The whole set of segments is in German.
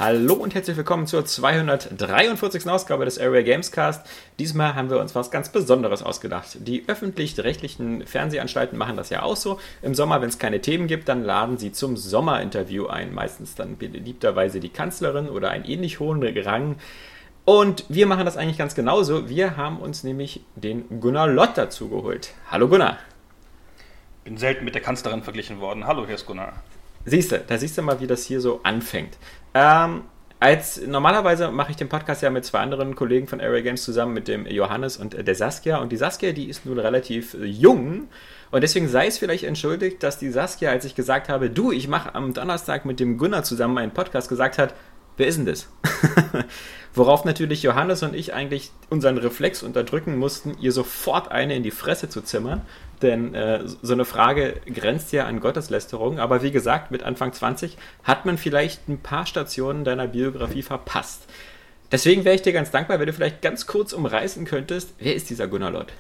Hallo und herzlich willkommen zur 243. Ausgabe des Area Games Cast. Diesmal haben wir uns was ganz Besonderes ausgedacht. Die öffentlich-rechtlichen Fernsehanstalten machen das ja auch so. Im Sommer, wenn es keine Themen gibt, dann laden sie zum Sommerinterview ein. Meistens dann beliebterweise die Kanzlerin oder einen ähnlich hohen Rang. Und wir machen das eigentlich ganz genauso. Wir haben uns nämlich den Gunnar Lott dazu geholt. Hallo Gunnar. Bin selten mit der Kanzlerin verglichen worden. Hallo, hier ist Gunnar. Da siehst du mal, wie das hier so anfängt. Normalerweise mache ich den Podcast ja mit zwei anderen Kollegen von Area Games zusammen, mit dem Johannes und der Saskia. Und die Saskia, die ist nun relativ jung. Und deswegen sei es vielleicht entschuldigt, dass die Saskia, als ich gesagt habe, ich mache am Donnerstag mit dem Gunnar zusammen einen Podcast, gesagt hat, wer ist denn das? Worauf natürlich Johannes und ich eigentlich unseren Reflex unterdrücken mussten, ihr sofort eine in die Fresse zu zimmern. Denn so eine Frage grenzt ja an Gotteslästerung. Aber wie gesagt, mit Anfang 20 hat man vielleicht ein paar Stationen deiner Biografie verpasst. Deswegen wäre ich dir ganz dankbar, wenn du vielleicht ganz kurz umreißen könntest, wer ist dieser Gunnar Lott?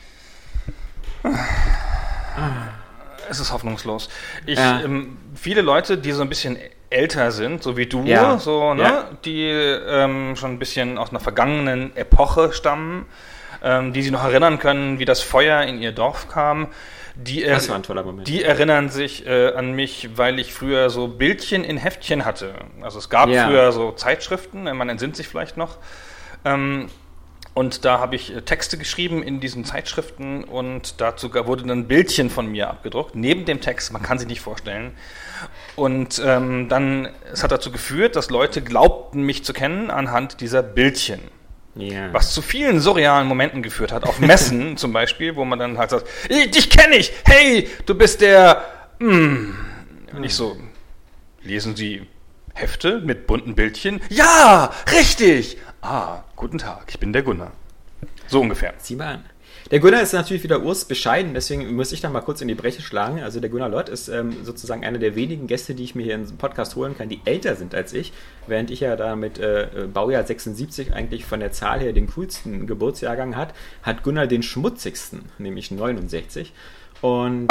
Es ist hoffnungslos. Viele Leute, die so ein bisschen älter sind, so wie du, die schon ein bisschen aus einer vergangenen Epoche stammen, die sich noch erinnern können, wie das Feuer in ihr Dorf kam. Das war ein toller Moment. Die erinnern sich an mich, weil ich früher so Bildchen in Heftchen hatte. Also es gab früher so Zeitschriften, man entsinnt sich vielleicht noch. Und da habe ich Texte geschrieben in diesen Zeitschriften und dazu wurde dann ein Bildchen von mir abgedruckt, neben dem Text, man kann sich nicht vorstellen. Und es hat dazu geführt, dass Leute glaubten, mich zu kennen anhand dieser Bildchen. Yeah. Was zu vielen surrealen Momenten geführt hat, auf Messen zum Beispiel, wo man dann halt sagt, dich kenne ich, hey, du bist der, Und ich so, lesen Sie Hefte mit bunten Bildchen? Ja, richtig! Guten Tag, ich bin der Gunnar. So ungefähr. Sieh mal an. Der Gunnar ist natürlich wieder bescheiden, deswegen muss ich da mal kurz in die Breche schlagen. Also der Gunnar Lott ist sozusagen einer der wenigen Gäste, die ich mir hier in den Podcast holen kann, die älter sind als ich, während ich ja da mit Baujahr 76 eigentlich von der Zahl her den coolsten Geburtsjahrgang hat Gunnar den schmutzigsten, nämlich 69. Und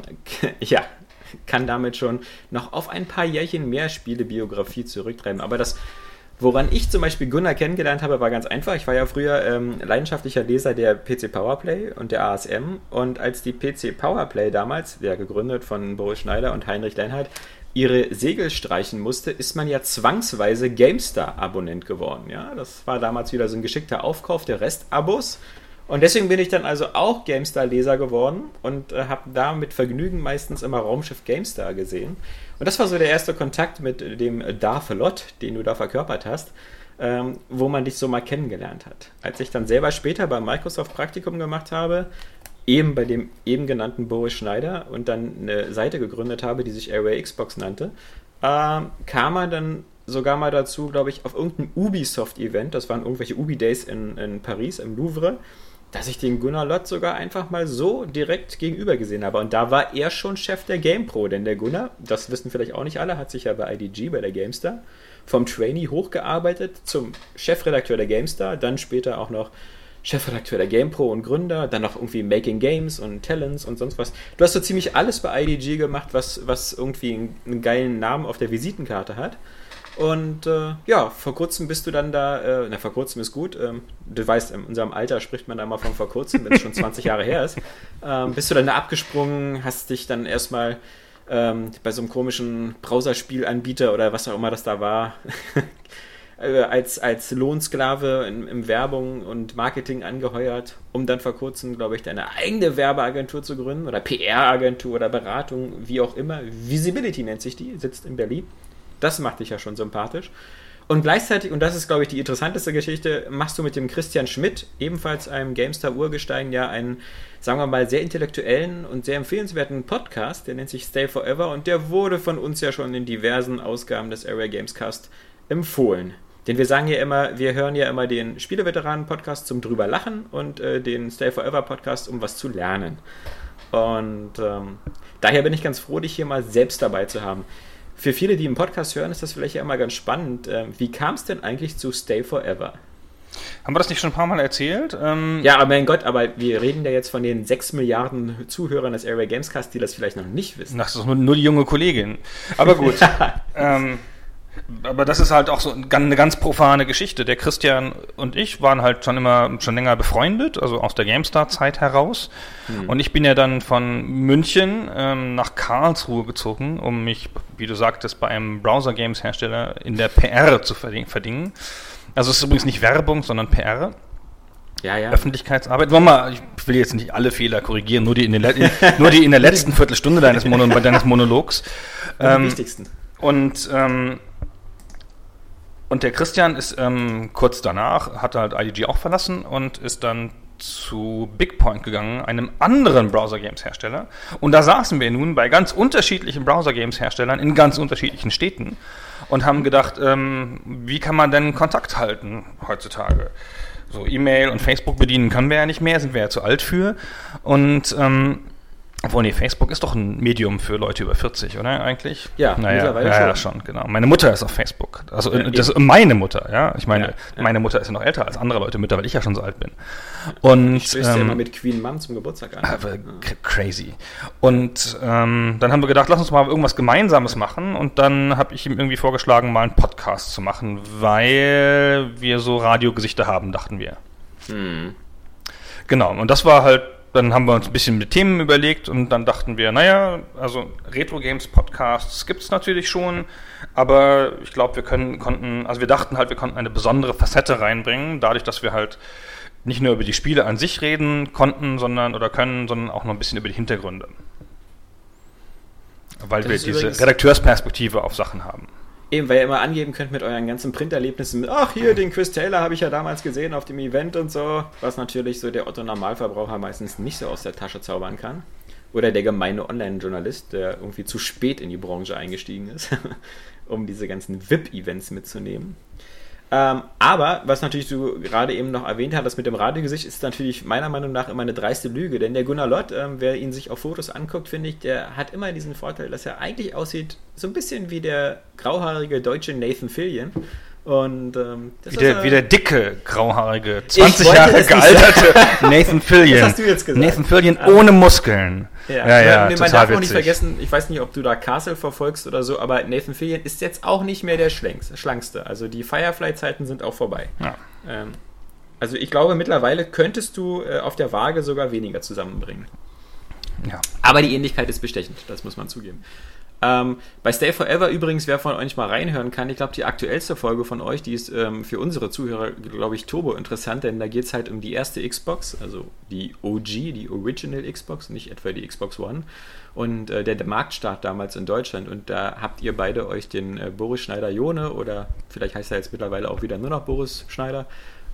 kann damit schon noch auf ein paar Jährchen mehr Spielebiografie zurücktreiben. Aber woran ich zum Beispiel Gunnar kennengelernt habe, war ganz einfach. Ich war ja früher leidenschaftlicher Leser der PC Powerplay und der ASM. Und als die PC Powerplay damals, gegründet von Boris Schneider und Heinrich Lenhardt, ihre Segel streichen musste, ist man ja zwangsweise GameStar-Abonnent geworden. Ja? Das war damals wieder so ein geschickter Aufkauf der Restabos. Und deswegen bin ich dann also auch GameStar-Leser geworden und habe da mit Vergnügen meistens immer Raumschiff GameStar gesehen. Und das war so der erste Kontakt mit dem Darth Lott, den du da verkörpert hast, wo man dich so mal kennengelernt hat. Als ich dann selber später bei Microsoft Praktikum gemacht habe, eben bei dem eben genannten Boris Schneider und dann eine Seite gegründet habe, die sich Area Xbox nannte, kam man dann sogar mal dazu, glaube ich, auf irgendeinem Ubisoft-Event, das waren irgendwelche Ubi-Days in Paris, im Louvre, dass ich den Gunnar Lott sogar einfach mal so direkt gegenüber gesehen habe. Und da war er schon Chef der GamePro, denn der Gunnar, das wissen vielleicht auch nicht alle, hat sich ja bei IDG, bei der GameStar, vom Trainee hochgearbeitet zum Chefredakteur der GameStar, dann später auch noch Chefredakteur der GamePro und Gründer, dann noch irgendwie Making Games und Talents und sonst was. Du hast so ziemlich alles bei IDG gemacht, was irgendwie einen geilen Namen auf der Visitenkarte hat. Und vor kurzem bist du dann da, vor kurzem ist gut, du weißt, in unserem Alter spricht man da mal von vor kurzem, wenn es schon 20 Jahre her ist, bist du dann da abgesprungen, hast dich dann erstmal bei so einem komischen Browserspielanbieter oder was auch immer das da war, als Lohnsklave im Werbung und Marketing angeheuert, um dann vor kurzem, glaube ich, deine eigene Werbeagentur zu gründen oder PR-Agentur oder Beratung, wie auch immer. Visibility nennt sich die, sitzt in Berlin. Das macht dich ja schon sympathisch. Und gleichzeitig, und das ist, glaube ich, die interessanteste Geschichte, machst du mit dem Christian Schmidt, ebenfalls einem GameStar-Urgestein, ja einen, sagen wir mal, sehr intellektuellen und sehr empfehlenswerten Podcast, der nennt sich Stay Forever und der wurde von uns ja schon in diversen Ausgaben des Area Games Cast empfohlen. Denn wir hören ja immer den Spieleveteranen-Podcast zum drüber lachen und den Stay Forever-Podcast, um was zu lernen. Und daher bin ich ganz froh, dich hier mal selbst dabei zu haben. Für viele, die im Podcast hören, ist das vielleicht ja immer ganz spannend. Wie kam es denn eigentlich zu Stay Forever? Haben wir das nicht schon ein paar Mal erzählt? Ja, aber mein Gott, aber wir reden ja jetzt von den 6 Milliarden Zuhörern des Area Gamescast, die das vielleicht noch nicht wissen. Das ist nur die junge Kollegin. Aber gut. Aber das ist halt auch so eine ganz profane Geschichte. Der Christian und ich waren halt schon länger befreundet, also aus der GameStar-Zeit heraus. Und ich bin ja dann von München nach Karlsruhe gezogen, um mich, wie du sagtest, bei einem Browser-Games-Hersteller in der PR zu verdienen. Also es ist übrigens nicht Werbung, sondern PR. Ja. Öffentlichkeitsarbeit. Ich will jetzt nicht alle Fehler korrigieren, nur die in der letzten Viertelstunde deines Monologs. Die wichtigsten. Und der Christian ist kurz danach, hat halt IDG auch verlassen und ist dann zu BigPoint gegangen, einem anderen Browser-Games-Hersteller. Und da saßen wir nun bei ganz unterschiedlichen Browser-Games-Herstellern in ganz unterschiedlichen Städten und haben gedacht, wie kann man denn Kontakt halten heutzutage? So E-Mail und Facebook bedienen können wir ja nicht mehr, sind wir ja zu alt für. Und Facebook ist doch ein Medium für Leute über 40, oder eigentlich? Ja, mittlerweile schon. Ja, schon, genau. Meine Mutter ist auf Facebook. Also das ist meine Mutter, ja. Ich meine, meine Mutter ist ja noch älter als andere Leute mit, weil ich ja schon so alt bin. Und ich stöße immer mit Queen Mom zum Geburtstag an. Crazy. Und dann haben wir gedacht, lass uns mal irgendwas Gemeinsames machen. Und dann habe ich ihm irgendwie vorgeschlagen, mal einen Podcast zu machen, weil wir so Radiogesichter haben, dachten wir. Genau. Und das war halt. Dann haben wir uns ein bisschen mit Themen überlegt und dann dachten wir, also Retro-Games-Podcasts gibt es natürlich schon, aber ich glaube, wir konnten eine besondere Facette reinbringen, dadurch, dass wir halt nicht nur über die Spiele an sich reden konnten, sondern auch noch ein bisschen über die Hintergründe. Weil wir diese Redakteursperspektive auf Sachen haben. Eben, weil ihr immer angeben könnt mit euren ganzen Printerlebnissen, hier, den Chris Taylor habe ich ja damals gesehen auf dem Event und so, was natürlich so der Otto-Normalverbraucher meistens nicht so aus der Tasche zaubern kann. Oder der gemeine Online-Journalist, der irgendwie zu spät in die Branche eingestiegen ist, um diese ganzen VIP-Events mitzunehmen. Aber, was natürlich du gerade eben noch erwähnt hattest mit dem Radiogesicht, ist natürlich meiner Meinung nach immer eine dreiste Lüge, denn der Gunnar Lott, wer ihn sich auf Fotos anguckt, finde ich, der hat immer diesen Vorteil, dass er eigentlich aussieht so ein bisschen wie der grauhaarige deutsche Nathan Fillion. Und wie der dicke, grauhaarige, 20 Jahre gealterte Nathan Fillion. Das hast du jetzt gesagt. Nathan Fillion ohne Muskeln. Ja, man darf auch nicht vergessen, ich weiß nicht, ob du da Castle verfolgst oder so, aber Nathan Fillion ist jetzt auch nicht mehr der Schlankste. Also die Firefly-Zeiten sind auch vorbei. Ja. Also ich glaube, mittlerweile könntest du auf der Waage sogar weniger zusammenbringen. Ja. Aber die Ähnlichkeit ist bestechend, das muss man zugeben. Bei Stay Forever übrigens, wer von euch mal reinhören kann, ich glaube, die aktuellste Folge von euch, die ist für unsere Zuhörer, glaube ich, turbo interessant, denn da geht es halt um die erste Xbox, also die OG, die Original Xbox, nicht etwa die Xbox One und der Marktstart damals in Deutschland und da habt ihr beide euch den Boris Schneider-Jone oder vielleicht heißt er jetzt mittlerweile auch wieder nur noch Boris Schneider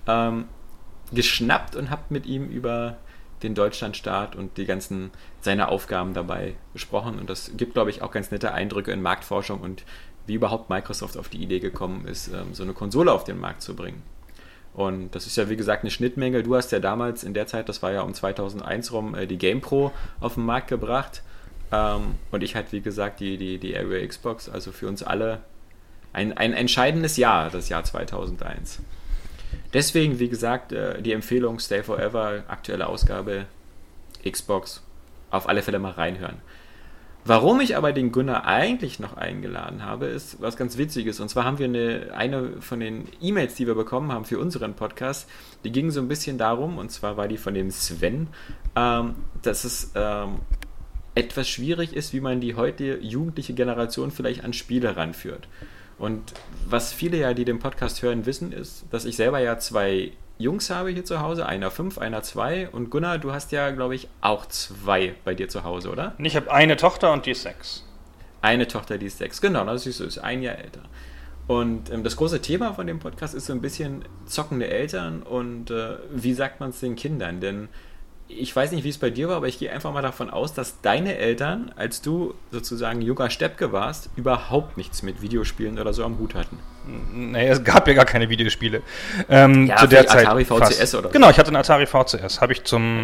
geschnappt und habt mit ihm über den Deutschlandstart und seine Aufgaben dabei besprochen. Und das gibt, glaube ich, auch ganz nette Eindrücke in Marktforschung und wie überhaupt Microsoft auf die Idee gekommen ist, so eine Konsole auf den Markt zu bringen. Und das ist ja, wie gesagt, eine Schnittmenge. Du hast ja damals in der Zeit, das war ja um 2001 rum, die GamePro auf den Markt gebracht. Und ich halt, wie gesagt, die Area Xbox. Also für uns alle ein entscheidendes Jahr, das Jahr 2001. Deswegen, wie gesagt, die Empfehlung Stay Forever, aktuelle Ausgabe Xbox, auf alle Fälle mal reinhören. Warum ich aber den Gunnar eigentlich noch eingeladen habe, ist was ganz Witziges. Und zwar haben wir eine von den E-Mails, die wir bekommen haben für unseren Podcast, die ging so ein bisschen darum, und zwar war die von dem Sven, dass es etwas schwierig ist, wie man die heutige jugendliche Generation vielleicht an Spiele ranführt. Und was viele ja, die den Podcast hören, wissen, ist, dass ich selber ja 2 Jungs habe hier zu Hause, einer 5, einer 2. Und Gunnar, du hast ja, glaube ich, auch 2 bei dir zu Hause, oder? Ich habe eine Tochter und die ist 6. Eine Tochter, die ist 6, genau, das ist ein Jahr älter. Und das große Thema von dem Podcast ist so ein bisschen zockende Eltern und wie sagt man es den Kindern? Denn ich weiß nicht, wie es bei dir war, aber ich gehe einfach mal davon aus, dass deine Eltern, als du sozusagen junger Steppke warst, überhaupt nichts mit Videospielen oder so am Hut hatten. Nee, es gab ja gar keine Videospiele. Zu der Zeit Atari VCS fast. Oder so. Genau, ich hatte einen Atari VCS. Habe ich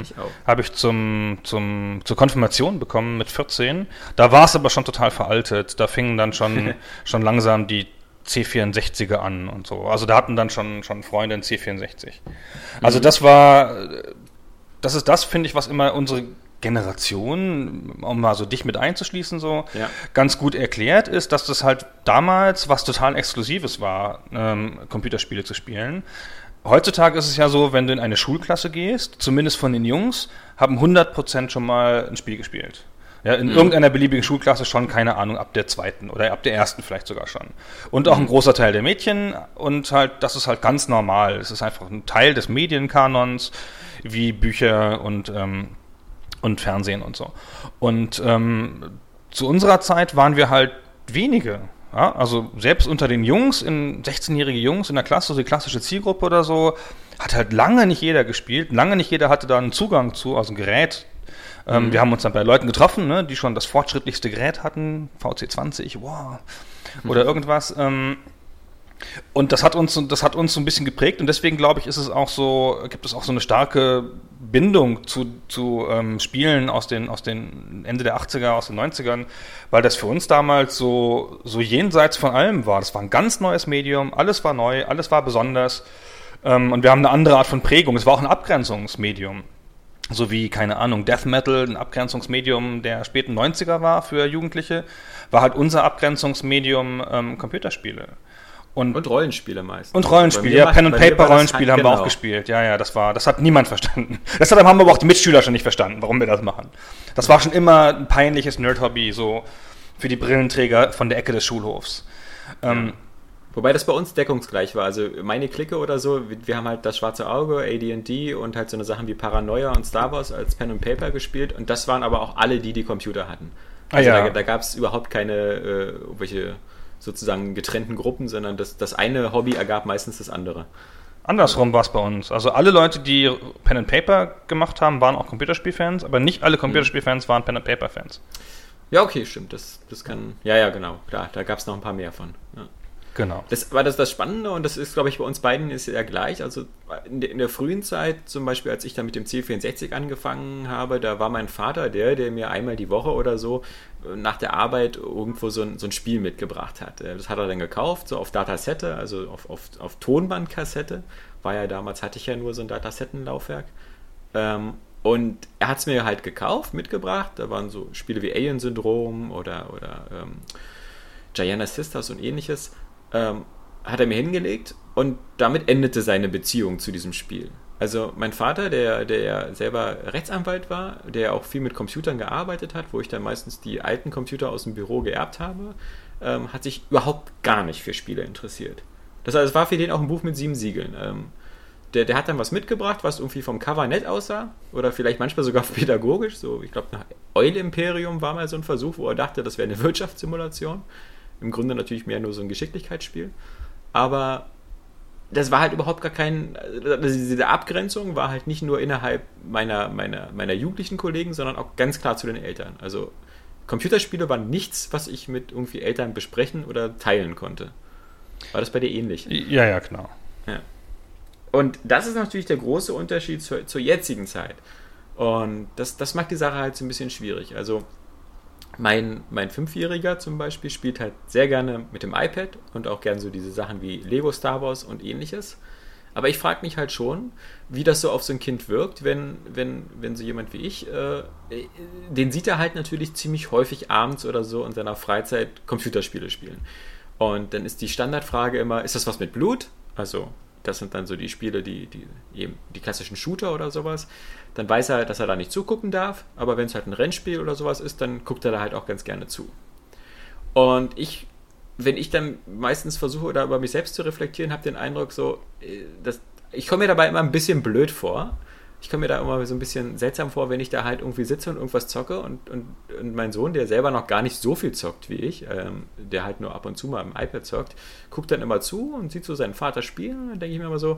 zur Konfirmation bekommen mit 14. Da war es aber schon total veraltet. Da fingen dann schon langsam die C64er an und so. Also da hatten dann schon Freunde ein C64. Also das ist das, finde ich, was immer unsere Generation, um mal so dich mit einzuschließen, so ganz gut erklärt ist, dass das halt damals was total Exklusives war, Computerspiele zu spielen. Heutzutage ist es ja so, wenn du in eine Schulklasse gehst, zumindest von den Jungs, haben 100% schon mal ein Spiel gespielt. Ja, in irgendeiner beliebigen Schulklasse schon, keine Ahnung, ab der 2. oder ab der 1. vielleicht sogar schon. Und auch ein großer Teil der Mädchen und halt, das ist halt ganz normal. Es ist einfach ein Teil des Medienkanons, wie Bücher und Fernsehen und so. Und zu unserer Zeit waren wir halt wenige. Ja? Also selbst unter den Jungs, 16-jährige Jungs in der Klasse, so die klassische Zielgruppe oder so, hat halt lange nicht jeder gespielt. Lange nicht jeder hatte da einen Zugang zu, also ein Gerät. Wir haben uns dann bei Leuten getroffen, ne, die schon das fortschrittlichste Gerät hatten, VC20, wow, oder irgendwas. Und das hat uns so ein bisschen geprägt und deswegen glaube ich, gibt es auch so eine starke Bindung zu Spielen aus den Ende der 80er, aus den 90ern, weil das für uns damals so jenseits von allem war. Das war ein ganz neues Medium, alles war neu, alles war besonders und wir haben eine andere Art von Prägung. Es war auch ein Abgrenzungsmedium. So wie, keine Ahnung, Death Metal, ein Abgrenzungsmedium der späten 90er war für Jugendliche, war halt unser Abgrenzungsmedium Computerspiele. Und Rollenspiele meistens. Und Rollenspiele, ja, Pen-and-Paper-Rollenspiele haben wir auch gespielt. Ja, das haben niemand verstanden. Deshalb haben aber auch die Mitschüler schon nicht verstanden, warum wir das machen. Das war schon immer ein peinliches Nerd-Hobby, so für die Brillenträger von der Ecke des Schulhofs. Wobei das bei uns deckungsgleich war. Also meine Clique oder so, wir haben halt das Schwarze Auge, AD&D und halt so eine Sachen wie Paranoia und Star Wars als Pen and Paper gespielt. Und das waren aber auch alle, die Computer hatten. Also da gab es überhaupt keine welche sozusagen getrennten Gruppen, sondern das eine Hobby ergab meistens das andere. Andersrum war es bei uns. Also alle Leute, die Pen and Paper gemacht haben, waren auch Computerspielfans, aber nicht alle Computerspielfans waren Pen and Paper Fans. Ja, okay, stimmt. Das kann. Ja, genau. Klar, da gab es noch ein paar mehr von. Ja. Genau. Das war das Spannende und das ist, glaube ich, bei uns beiden ist ja gleich. Also in der frühen Zeit, zum Beispiel, als ich dann mit dem C64 angefangen habe, da war mein Vater der mir einmal die Woche oder so nach der Arbeit irgendwo so ein Spiel mitgebracht hat. Das hat er dann gekauft, so auf Datasette, also auf Tonbandkassette. War ja damals, hatte ich ja nur so ein Datasettenlaufwerk. Und er hat es mir halt gekauft, mitgebracht. Da waren so Spiele wie Alien Syndrom oder Giana Sisters und ähnliches. Hat er mir hingelegt und damit endete seine Beziehung zu diesem Spiel. Also mein Vater, der ja selber Rechtsanwalt war, der auch viel mit Computern gearbeitet hat, wo ich dann meistens die alten Computer aus dem Büro geerbt habe, hat sich überhaupt gar nicht für Spiele interessiert. Das heißt, es war für den auch ein Buch mit 7 Siegeln. Der hat dann was mitgebracht, was irgendwie vom Cover nett aussah oder vielleicht manchmal sogar pädagogisch. So, ich glaube, Eule Imperium war mal so ein Versuch, wo er dachte, das wäre eine Wirtschaftssimulation. Im Grunde natürlich mehr nur so ein Geschicklichkeitsspiel. Aber das war halt überhaupt gar kein. Also diese Abgrenzung war halt nicht nur innerhalb meiner jugendlichen Kollegen, sondern auch ganz klar zu den Eltern. Also Computerspiele waren nichts, was ich mit irgendwie Eltern besprechen oder teilen konnte. War das bei dir ähnlich? Ja, klar. Ja. Und das ist natürlich der große Unterschied zur jetzigen Zeit. Und das macht die Sache halt so ein bisschen schwierig. Also mein 5-Jähriger zum Beispiel spielt halt sehr gerne mit dem iPad und auch gerne so diese Sachen wie Lego Star Wars und ähnliches. Aber ich frage mich halt schon, wie das so auf so ein Kind wirkt, wenn so jemand wie ich, den sieht er halt natürlich ziemlich häufig abends oder so in seiner Freizeit Computerspiele spielen. Und dann ist die Standardfrage immer, ist das was mit Blut? Also das sind dann so die Spiele, die klassischen Shooter oder sowas. Dann weiß er, dass er da nicht zugucken darf, aber wenn es halt ein Rennspiel oder sowas ist, dann guckt er da halt auch ganz gerne zu. Und wenn ich dann meistens versuche, da über mich selbst zu reflektieren, habe den Eindruck so, ich komme mir dabei immer ein bisschen blöd vor. Ich komme mir da immer so ein bisschen seltsam vor, wenn ich da halt irgendwie sitze und irgendwas zocke und mein Sohn, der selber noch gar nicht so viel zockt wie ich, der halt nur ab und zu mal im iPad zockt, guckt dann immer zu und sieht so seinen Vater spielen und dann denke ich mir immer so,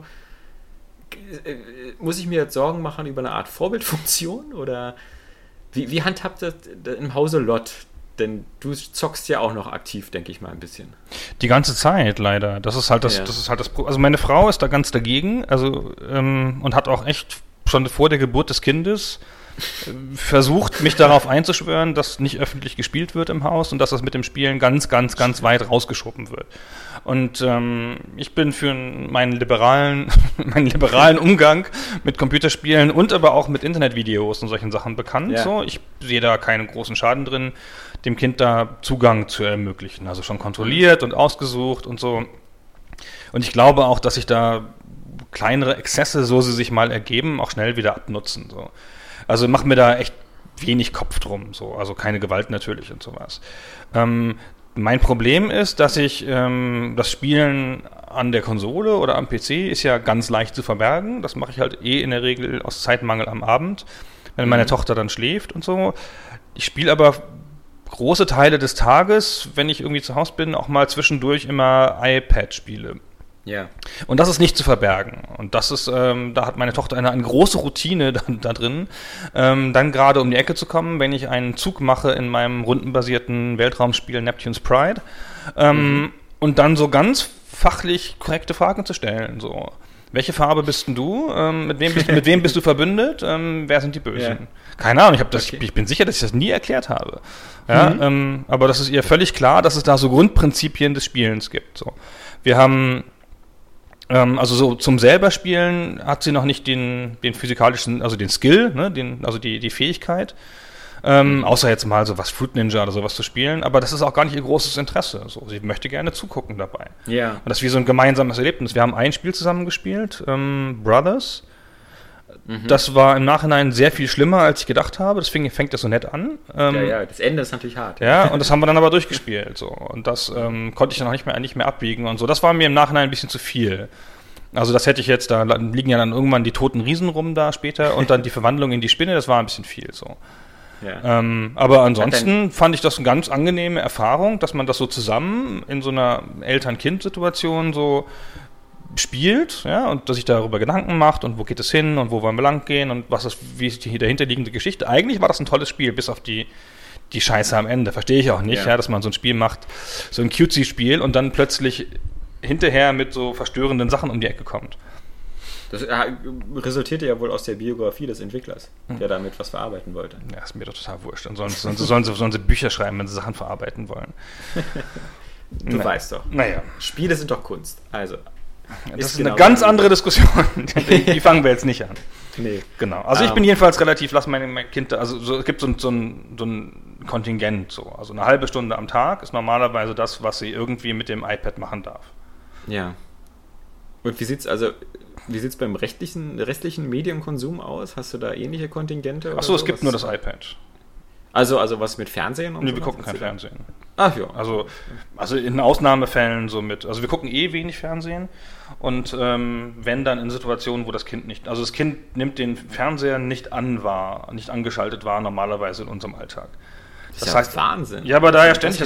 muss ich mir jetzt Sorgen machen über eine Art Vorbildfunktion oder wie handhabt das im Hause Lott? Denn du zockst ja auch noch aktiv, denke ich mal, ein bisschen. Die ganze Zeit, leider. Das ist halt das Problem. Also meine Frau ist da ganz dagegen, also und hat auch echt schon vor der Geburt des Kindes versucht, mich darauf einzuschwören, dass nicht öffentlich gespielt wird im Haus und dass das mit dem Spielen ganz, ganz, ganz weit rausgeschoben wird. Und ich bin für meinen liberalen Umgang mit Computerspielen und aber auch mit Internetvideos und solchen Sachen bekannt. Ja. So, ich sehe da keinen großen Schaden drin, dem Kind da Zugang zu ermöglichen. Also schon kontrolliert und ausgesucht und so. Und ich glaube auch, dass sich da kleinere Exzesse, so sie sich mal ergeben, auch schnell wieder abnutzen. So. Also mach mir da echt wenig Kopf drum. So. Also keine Gewalt natürlich und sowas. Mein Problem ist, dass ich das Spielen an der Konsole oder am PC ist ja ganz leicht zu verbergen. Das mache ich halt in der Regel aus Zeitmangel am Abend, wenn meine Tochter dann schläft und so. Ich spiele aber große Teile des Tages, wenn ich irgendwie zu Hause bin, auch mal zwischendurch immer iPad-Spiele. Ja. Und das ist nicht zu verbergen. Und das ist, da hat meine Tochter eine große Routine da drin, dann gerade um die Ecke zu kommen, wenn ich einen Zug mache in meinem rundenbasierten Weltraumspiel Neptune's Pride, und dann so ganz fachlich korrekte Fragen zu stellen. So, welche Farbe bist denn du? Mit wem bist du verbündet? Wer sind die Bösen? Ja. Keine Ahnung, ich bin sicher, dass ich das nie erklärt habe. Ja, aber das ist ihr völlig klar, dass es da so Grundprinzipien des Spielens gibt. So. Wir haben also so zum selber Spielen hat sie noch nicht den physikalischen, also den Skill, ne, also die Fähigkeit, außer jetzt mal so was Fruit Ninja oder sowas zu spielen, aber das ist auch gar nicht ihr großes Interesse. So, sie möchte gerne zugucken dabei. Ja. Und das ist wie so ein gemeinsames Erlebnis. Wir haben ein Spiel zusammen gespielt, Brothers. Das war im Nachhinein sehr viel schlimmer, als ich gedacht habe. Deswegen fängt das so nett an. Ja, das Ende ist natürlich hart. Ja, und das haben wir dann aber durchgespielt. So. Und das konnte ich dann auch nicht mehr abbiegen und so. Das war mir im Nachhinein ein bisschen zu viel. Also das hätte ich jetzt, da liegen ja dann irgendwann die toten Riesen rum da später und dann die Verwandlung in die Spinne, das war ein bisschen viel so. Ja. Aber ansonsten fand ich das eine ganz angenehme Erfahrung, dass man das so zusammen in so einer Eltern-Kind-Situation so spielt, ja, und dass sich darüber Gedanken macht und wo geht es hin und wo wollen wir lang gehen und wie ist die dahinterliegende Geschichte. Eigentlich war das ein tolles Spiel, bis auf die Scheiße am Ende. Verstehe ich auch nicht, ja, dass man so ein Spiel macht, so ein Cutesy-Spiel und dann plötzlich hinterher mit so verstörenden Sachen um die Ecke kommt. Das resultierte ja wohl aus der Biografie des Entwicklers, der damit was verarbeiten wollte. Ja, ist mir doch total wurscht. Und sollen sie Bücher schreiben, wenn sie Sachen verarbeiten wollen. Du weißt doch. Naja. Spiele sind doch Kunst. Also. Das ist eine ganz andere Diskussion. Die fangen wir jetzt nicht an. Nee. Genau. Also ich bin jedenfalls relativ, lass mein Kind, also es gibt so ein Kontingent, so. Also eine halbe Stunde am Tag ist normalerweise das, was sie irgendwie mit dem iPad machen darf. Ja. Und wie sieht's beim restlichen Medienkonsum aus? Hast du da ähnliche Kontingente? Achso, es gibt nur das iPad. Also was mit Fernsehen? Und nee, wir gucken kein Fernsehen. Ach ja. Also in Ausnahmefällen so mit. Also wir gucken wenig Fernsehen und wenn dann in Situationen, wo das Kind nicht. Also das Kind nimmt den Fernseher nicht angeschaltet wahr, normalerweise in unserem Alltag. Das heißt Wahnsinn. Ja, aber da ja ständig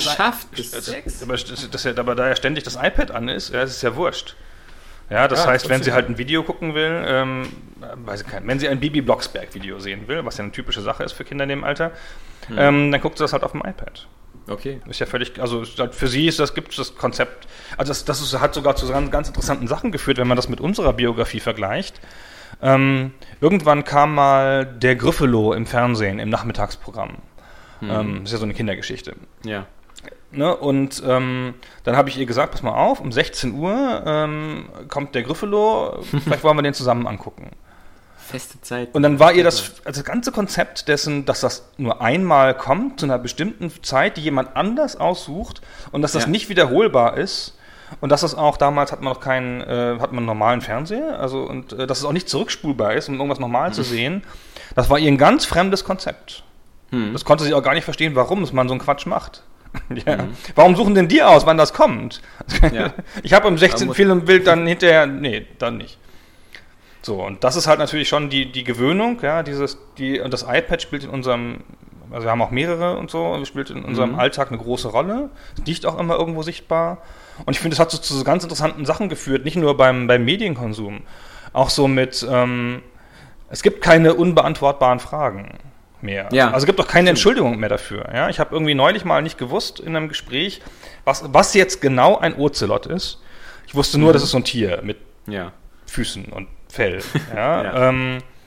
das iPad an ist, ist es ja wurscht. Ja, das heißt, wenn sie halt ein Video gucken will, wenn sie ein Bibi Blocksberg-Video sehen will, was ja eine typische Sache ist für Kinder in dem Alter, dann guckt sie das halt auf dem iPad. Okay. Ist ja völlig, also für sie gibt es das Konzept, also das hat sogar zu ganz interessanten Sachen geführt, wenn man das mit unserer Biografie vergleicht. Irgendwann kam mal der Gryffalo im Fernsehen, im Nachmittagsprogramm. Das ist ja so eine Kindergeschichte. Ja. Ne, und dann habe ich ihr gesagt, pass mal auf, um 16 Uhr kommt der Gryffalo, vielleicht wollen wir den zusammen angucken. Feste Zeit. Und dann war ihr das ganze Konzept dessen, dass das nur einmal kommt, zu einer bestimmten Zeit, die jemand anders aussucht und dass das nicht wiederholbar ist und dass das auch, damals hat man noch hat man einen normalen Fernseher, also und dass es auch nicht zurückspulbar ist, um irgendwas normal zu sehen, das war ihr ein ganz fremdes Konzept. Das konnte sie auch gar nicht verstehen, warum man so einen Quatsch macht. Ja. Warum suchen denn die aus, wann das kommt? Ja. Ich habe im 16. Filmbild dann hinterher, nee, dann nicht. So, und das ist halt natürlich schon die Gewöhnung, ja, und das iPad spielt in unserem, also wir haben auch mehrere und so, und spielt in unserem Alltag eine große Rolle. Es liegt auch immer irgendwo sichtbar. Und ich finde, es hat so zu so ganz interessanten Sachen geführt, nicht nur beim Medienkonsum, auch so mit, es gibt keine unbeantwortbaren Fragen mehr. Ja. Also es gibt auch keine Entschuldigung mehr dafür. Ja? Ich habe irgendwie neulich mal nicht gewusst in einem Gespräch, was jetzt genau ein Ozelot ist. Ich wusste nur, das ist so ein Tier mit Füßen und Fell. Ja?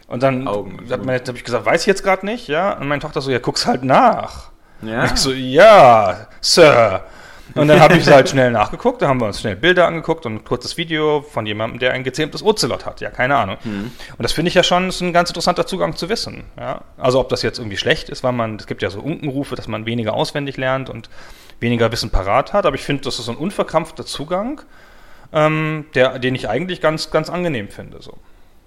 Und dann habe ich gesagt, weiß ich jetzt gerade nicht, ja. Und meine Tochter so, ja, guck's halt nach. Ja. Und ich so, ja, Sir. Und dann habe ich halt schnell nachgeguckt, da haben wir uns schnell Bilder angeguckt und ein kurzes Video von jemandem, der ein gezähmtes Ozelot hat. Ja, keine Ahnung. Und das finde ich ja schon, ist ein ganz interessanter Zugang zu Wissen. Ja? Also ob das jetzt irgendwie schlecht ist, weil es gibt ja so Unkenrufe, dass man weniger auswendig lernt und weniger Wissen parat hat. Aber ich finde, das ist so ein unverkrampfter Zugang, den ich eigentlich ganz, ganz angenehm finde. So.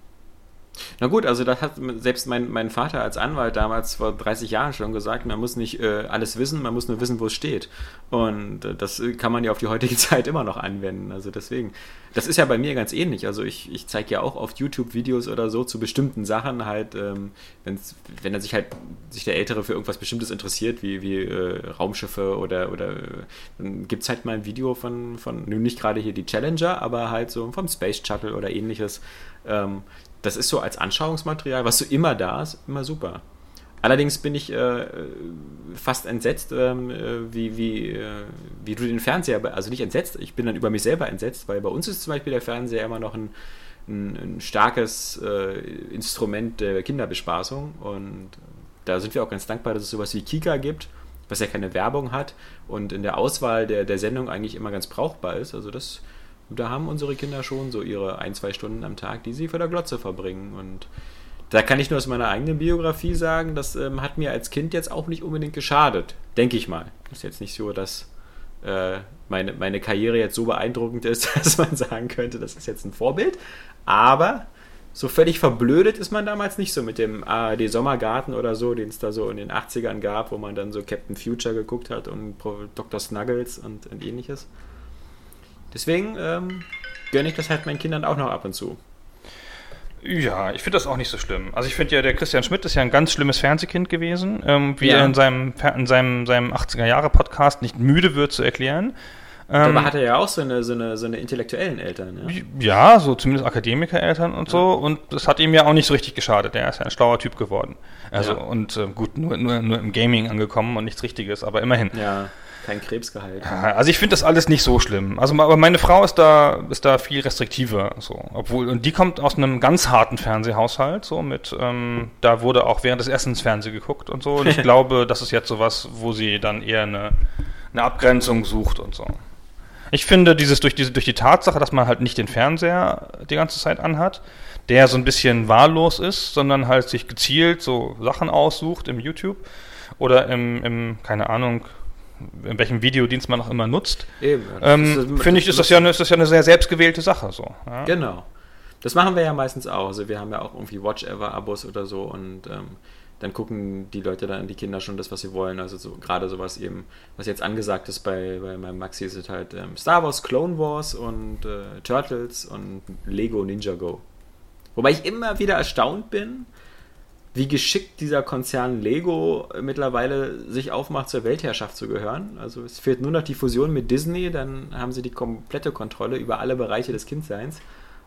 Na gut, also das hat selbst mein Vater als Anwalt damals vor 30 Jahren schon gesagt, man muss nicht alles wissen, man muss nur wissen, wo es steht. Und das kann man ja auf die heutige Zeit immer noch anwenden. Also deswegen, das ist ja bei mir ganz ähnlich. Also ich zeige ja auch oft YouTube-Videos oder so zu bestimmten Sachen halt, wenn er sich der Ältere für irgendwas Bestimmtes interessiert, wie Raumschiffe oder dann gibt es halt mal ein Video von nun nicht gerade hier die Challenger, aber halt so vom Space Shuttle oder ähnliches. Das ist so als Anschauungsmaterial, was so immer da ist, immer super. Allerdings bin ich fast entsetzt, wie du den Fernseher, also nicht entsetzt, ich bin dann über mich selber entsetzt, weil bei uns ist zum Beispiel der Fernseher immer noch ein starkes Instrument der Kinderbespaßung und da sind wir auch ganz dankbar, dass es sowas wie Kika gibt, was ja keine Werbung hat und in der Auswahl der Sendung eigentlich immer ganz brauchbar ist, also da haben unsere Kinder schon so ihre 1-2 Stunden am Tag, die sie vor der Glotze verbringen. Und da kann ich nur aus meiner eigenen Biografie sagen, das hat mir als Kind jetzt auch nicht unbedingt geschadet. Denke ich mal. Ist jetzt nicht so, dass meine Karriere jetzt so beeindruckend ist, dass man sagen könnte, das ist jetzt ein Vorbild. Aber so völlig verblödet ist man damals nicht so mit dem ARD-Sommergarten oder so, den es da so in den 80ern gab, wo man dann so Captain Future geguckt hat und Dr. Snuggles und ähnliches. Deswegen gönne ich das halt meinen Kindern auch noch ab und zu. Ja, ich finde das auch nicht so schlimm. Also ich finde ja, der Christian Schmidt ist ja ein ganz schlimmes Fernsehkind gewesen, wie er in seinem 80er-Jahre-Podcast nicht müde wird zu erklären. Aber hat er ja auch so eine intellektuellen Eltern. Ja, so zumindest Akademiker-Eltern und so. Und das hat ihm ja auch nicht so richtig geschadet. Er ist ja ein schlauer Typ geworden. Also und gut, nur im Gaming angekommen und nichts Richtiges, aber immerhin. Ja. Kein Krebsgehalt. Ja, also ich finde das alles nicht so schlimm. Also, aber meine Frau ist da viel restriktiver. So. Und die kommt aus einem ganz harten Fernsehhaushalt, so mit, da wurde auch während des Essens Fernsehen geguckt und so. Und ich glaube, das ist jetzt sowas, wo sie dann eher eine Abgrenzung sucht und so. Ich finde, durch die Tatsache, dass man halt nicht den Fernseher die ganze Zeit anhat, der so ein bisschen wahllos ist, sondern halt sich gezielt so Sachen aussucht im YouTube oder im keine Ahnung, in welchem Videodienst man auch immer nutzt, finde ich, ist das ja eine sehr selbstgewählte Sache. So. Ja. Genau. Das machen wir ja meistens auch. Also wir haben ja auch irgendwie Watch-Ever-Abos oder so und dann gucken die Leute dann, die Kinder schon das, was sie wollen. Also so, gerade sowas eben, was jetzt angesagt ist bei meinem Maxi, ist halt Star Wars, Clone Wars und Turtles und Lego Ninjago. Wobei ich immer wieder erstaunt bin, wie geschickt dieser Konzern Lego mittlerweile sich aufmacht, zur Weltherrschaft zu gehören. Also es fehlt nur noch die Fusion mit Disney, dann haben sie die komplette Kontrolle über alle Bereiche des Kindseins.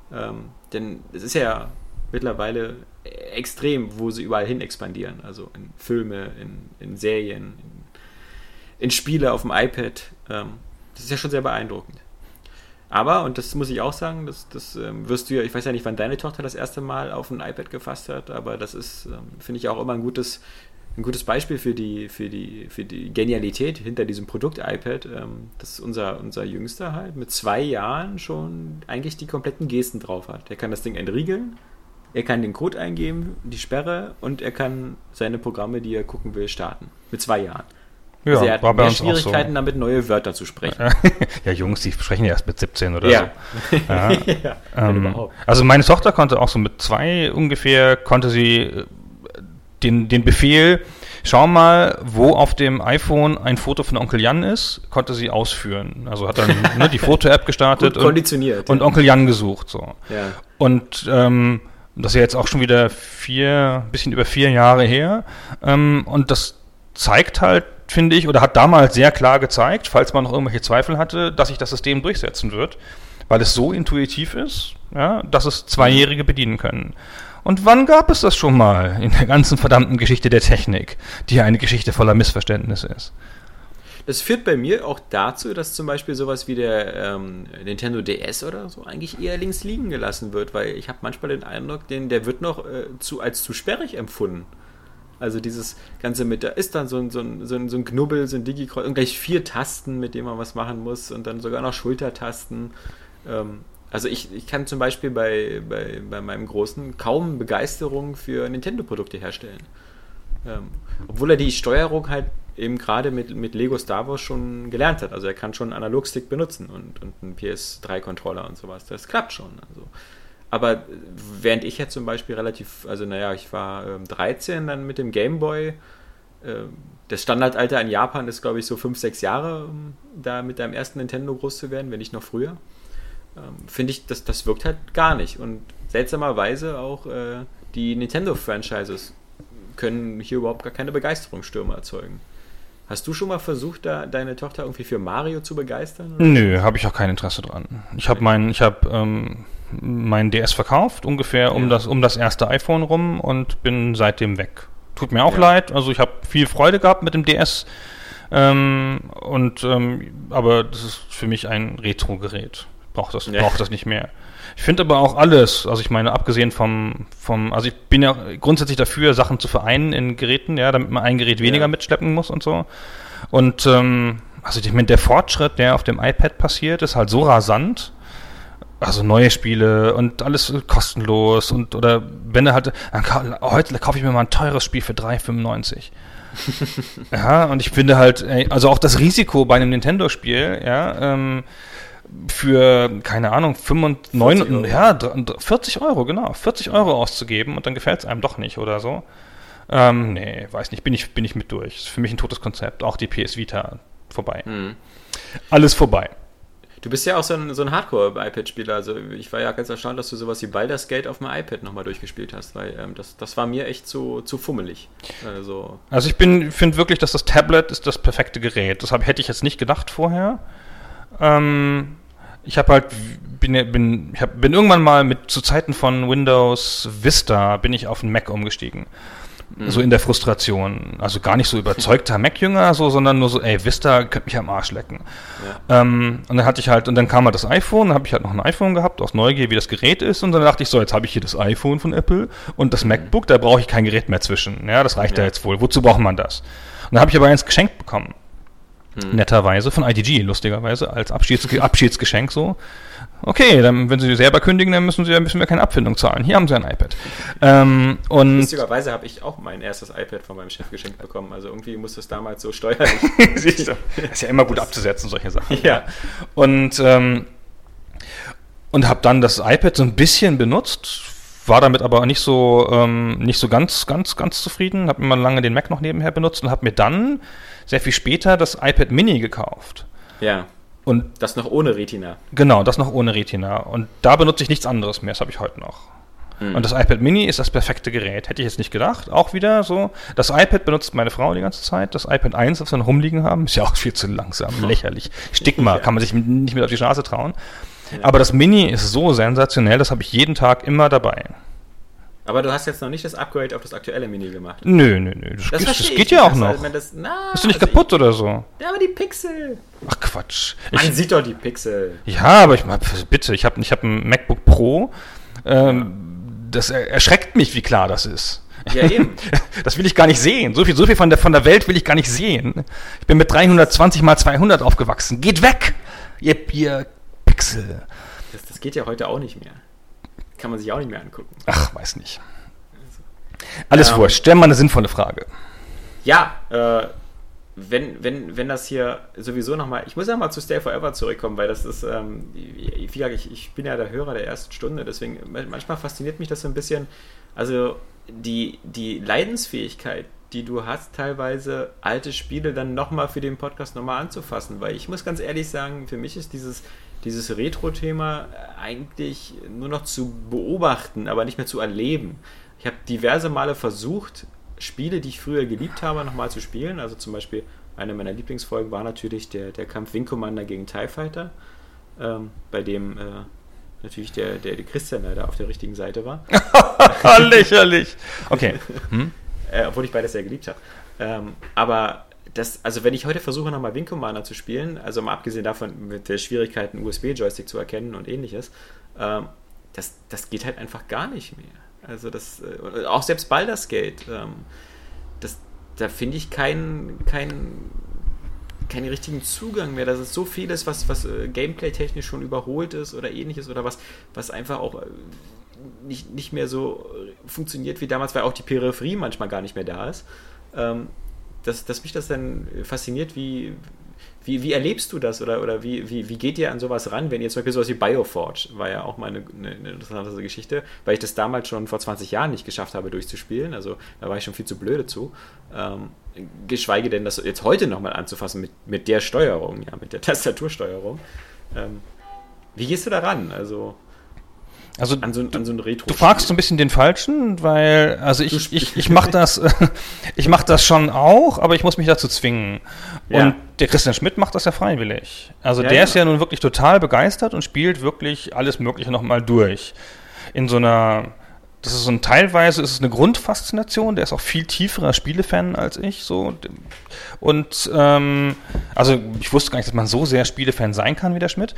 Denn es ist ja mittlerweile extrem, wo sie überall hin expandieren. Also in Filme, in Serien, in Spiele auf dem iPad. Das ist ja schon sehr beeindruckend. Aber, und das muss ich auch sagen, das wirst du ja, ich weiß ja nicht, wann deine Tochter das erste Mal auf ein iPad gefasst hat, aber das ist, finde ich, auch immer ein gutes Beispiel für die Genialität hinter diesem Produkt iPad, dass unser Jüngster halt mit 2 Jahren schon eigentlich die kompletten Gesten drauf hat. Er kann das Ding entriegeln, er kann den Code eingeben, die Sperre und er kann seine Programme, die er gucken will, starten. Mit 2 Jahren. Ja, also er hat mehr Schwierigkeiten so, damit, neue Wörter zu sprechen. Ja, Jungs, die sprechen ja erst mit 17 oder so. Ja, ja, überhaupt. Also meine Tochter konnte auch so mit 2 ungefähr, konnte sie den Befehl, schau mal, wo auf dem iPhone ein Foto von Onkel Jan ist, konnte sie ausführen. Also hat dann die Foto-App gestartet und Onkel Jan gesucht. So. Ja. Und das ist ja jetzt auch schon wieder bisschen über 4 Jahre her. Und das zeigt halt, finde ich, oder hat damals sehr klar gezeigt, falls man noch irgendwelche Zweifel hatte, dass sich das System durchsetzen wird, weil es so intuitiv ist, ja, dass es 2-Jährige bedienen können. Und wann gab es das schon mal in der ganzen verdammten Geschichte der Technik, die ja eine Geschichte voller Missverständnisse ist? das führt bei mir auch dazu, dass zum Beispiel sowas wie der Nintendo DS oder so eigentlich eher links liegen gelassen wird, weil ich habe manchmal den Eindruck, der wird noch als zu sperrig empfunden. Also dieses Ganze da ist dann so ein Knubbel, so ein Digi-Kreuz und gleich 4 Tasten, mit denen man was machen muss und dann sogar noch Schultertasten. Also ich kann zum Beispiel bei meinem Großen kaum Begeisterung für Nintendo-Produkte herstellen. Obwohl er die Steuerung halt eben gerade mit Lego Star Wars schon gelernt hat. Also er kann schon einen Analogstick benutzen und einen PS3-Controller und sowas. Das klappt schon. Also. Aber während ich jetzt zum Beispiel ich war 13 dann mit dem Game Boy. Das Standardalter in Japan ist, glaube ich, so 5-6 Jahre, da mit deinem ersten Nintendo groß zu werden, wenn nicht noch früher. Finde ich, das wirkt halt gar nicht. Und seltsamerweise auch die Nintendo-Franchises können hier überhaupt gar keine Begeisterungsstürme erzeugen. Hast du schon mal versucht, da deine Tochter irgendwie für Mario zu begeistern? Oder? Nö, habe ich auch kein Interesse dran. Ich habe meinen DS verkauft, ungefähr um das erste iPhone rum und bin seitdem weg. Tut mir auch leid, also ich habe viel Freude gehabt mit dem DS, aber das ist für mich ein Retro-Gerät. Braucht das nicht mehr. Ich finde aber auch alles, also ich meine, abgesehen also ich bin ja grundsätzlich dafür, Sachen zu vereinen in Geräten, ja, damit man ein Gerät weniger mitschleppen muss und so. Und also ich meine, der Fortschritt, der auf dem iPad passiert, ist halt so rasant. Also neue Spiele und alles kostenlos oder wenn er halt, heute kaufe ich mir mal ein teures Spiel für 3,95. Ja, und ich finde halt, also auch das Risiko bei einem Nintendo-Spiel, ja, für, keine Ahnung, 40 Euro, genau, 40 Euro auszugeben und dann gefällt es einem doch nicht oder so. Nee, weiß nicht, bin ich mit durch. Ist für mich ein totes Konzept. Auch die PS Vita vorbei. Alles vorbei. Du bist ja auch so ein Hardcore-iPad-Spieler, also ich war ja ganz erstaunt, dass du sowas wie Baldur's Gate auf dem iPad nochmal durchgespielt hast, weil das war mir echt zu fummelig. Also ich finde wirklich, dass das Tablet ist das perfekte Gerät. Hätte ich jetzt nicht gedacht vorher. Ich habe bin irgendwann mal zu Zeiten von Windows Vista bin ich auf den Mac umgestiegen. So in der Frustration. Also gar nicht so überzeugter Mac-Jünger, sondern nur so, Vista könnte mich am Arsch lecken. Ja. Und dann kam halt das iPhone, dann habe ich halt noch ein iPhone gehabt, aus Neugier, wie das Gerät ist, und dann dachte ich so, jetzt habe ich hier das iPhone von Apple und das MacBook, da brauche ich kein Gerät mehr zwischen. Ja, das reicht ja jetzt wohl. Wozu braucht man das? Und dann habe ich aber eins geschenkt bekommen. Netterweise, von IDG, lustigerweise, als Abschiedsgeschenk so. Okay, dann, wenn Sie selber kündigen, dann müssen wir keine Abfindung zahlen. Hier haben Sie ein iPad. Lustigerweise habe ich auch mein erstes iPad von meinem Chef geschenkt bekommen. Also irgendwie muss das damals so steuerlich. Siehst du, das ist ja immer gut abzusetzen, solche Sachen. Ja. Und habe dann das iPad so ein bisschen benutzt, war damit aber nicht so ganz zufrieden. Habe immer lange den Mac noch nebenher benutzt und habe mir dann sehr viel später das iPad Mini gekauft. Ja. Und das noch ohne Retina. Genau, das noch ohne Retina. Und da benutze ich nichts anderes mehr, das habe ich heute noch. Und das iPad Mini ist das perfekte Gerät. Hätte ich jetzt nicht gedacht. Auch wieder so. Das iPad benutzt meine Frau die ganze Zeit. Das iPad 1, das wir noch rumliegen haben, ist ja auch viel zu langsam, lächerlich. Stigma, kann man sich nicht mit auf die Straße trauen. Ja. Aber das Mini ist so sensationell, das habe ich jeden Tag immer dabei. Aber du hast jetzt noch nicht das Upgrade auf das aktuelle Mini gemacht. Nö. Das geht ja auch noch. Bist du nicht kaputt oder so? Ja, aber die Pixel. Ach Quatsch. Man sieht doch die Pixel. Ja, aber ich habe ein MacBook Pro. Das erschreckt mich, wie klar das ist. Ja, eben. Das will ich gar nicht sehen. So viel von der Welt will ich gar nicht sehen. Ich bin mit 320x200 aufgewachsen. Geht weg, ihr Pixel. Das geht ja heute auch nicht mehr. Kann man sich auch nicht mehr angucken. Ach, weiß nicht. Alles wurscht. Stell mal eine sinnvolle Frage. Ja, wenn das hier sowieso nochmal, ich muss ja mal zu Stay Forever zurückkommen, weil das ist, ich bin ja der Hörer der ersten Stunde, deswegen manchmal fasziniert mich das so ein bisschen, also die Leidensfähigkeit, die du hast, teilweise alte Spiele dann nochmal für den Podcast nochmal anzufassen, weil ich muss ganz ehrlich sagen, für mich ist dieses Retro-Thema eigentlich nur noch zu beobachten, aber nicht mehr zu erleben. Ich habe diverse Male versucht, Spiele, die ich früher geliebt habe, nochmal zu spielen. Also zum Beispiel, eine meiner Lieblingsfolgen war natürlich der Kampf Wing Commander gegen TIE Fighter, bei dem natürlich der Christian leider auf der richtigen Seite war. Lächerlich. Okay. Obwohl ich beides sehr geliebt habe. Aber also wenn ich heute versuche, nochmal Wing Commander zu spielen, also mal abgesehen davon mit der Schwierigkeit, einen USB-Joystick zu erkennen und ähnliches, das geht halt einfach gar nicht mehr. Also auch selbst Baldur's Gate, da finde ich keinen richtigen Zugang mehr. Das ist so vieles, was gameplay-technisch schon überholt ist oder ähnliches oder was einfach auch nicht mehr so funktioniert wie damals, weil auch die Peripherie manchmal gar nicht mehr da ist. Dass mich das dann fasziniert, wie erlebst du das oder wie geht ihr an sowas ran, wenn ihr zum Beispiel sowas wie Bioforge, war ja auch mal eine interessante Geschichte, weil ich das damals schon vor 20 Jahren nicht geschafft habe durchzuspielen, also da war ich schon viel zu blöde zu, geschweige denn das jetzt heute nochmal anzufassen mit der Steuerung, ja, mit der Tastatursteuerung. Wie gehst du da ran? Also an so ein Retro. Du fragst so ein bisschen den Falschen, weil, also ich mache das schon auch, aber ich muss mich dazu zwingen. Ja. Und der Christian Schmidt macht das ja freiwillig. Also der ist ja nun wirklich total begeistert und spielt wirklich alles Mögliche nochmal durch. Teilweise ist es eine Grundfaszination, der ist auch viel tieferer Spielefan als ich, so. Und, also ich wusste gar nicht, dass man so sehr Spielefan sein kann wie der Schmidt.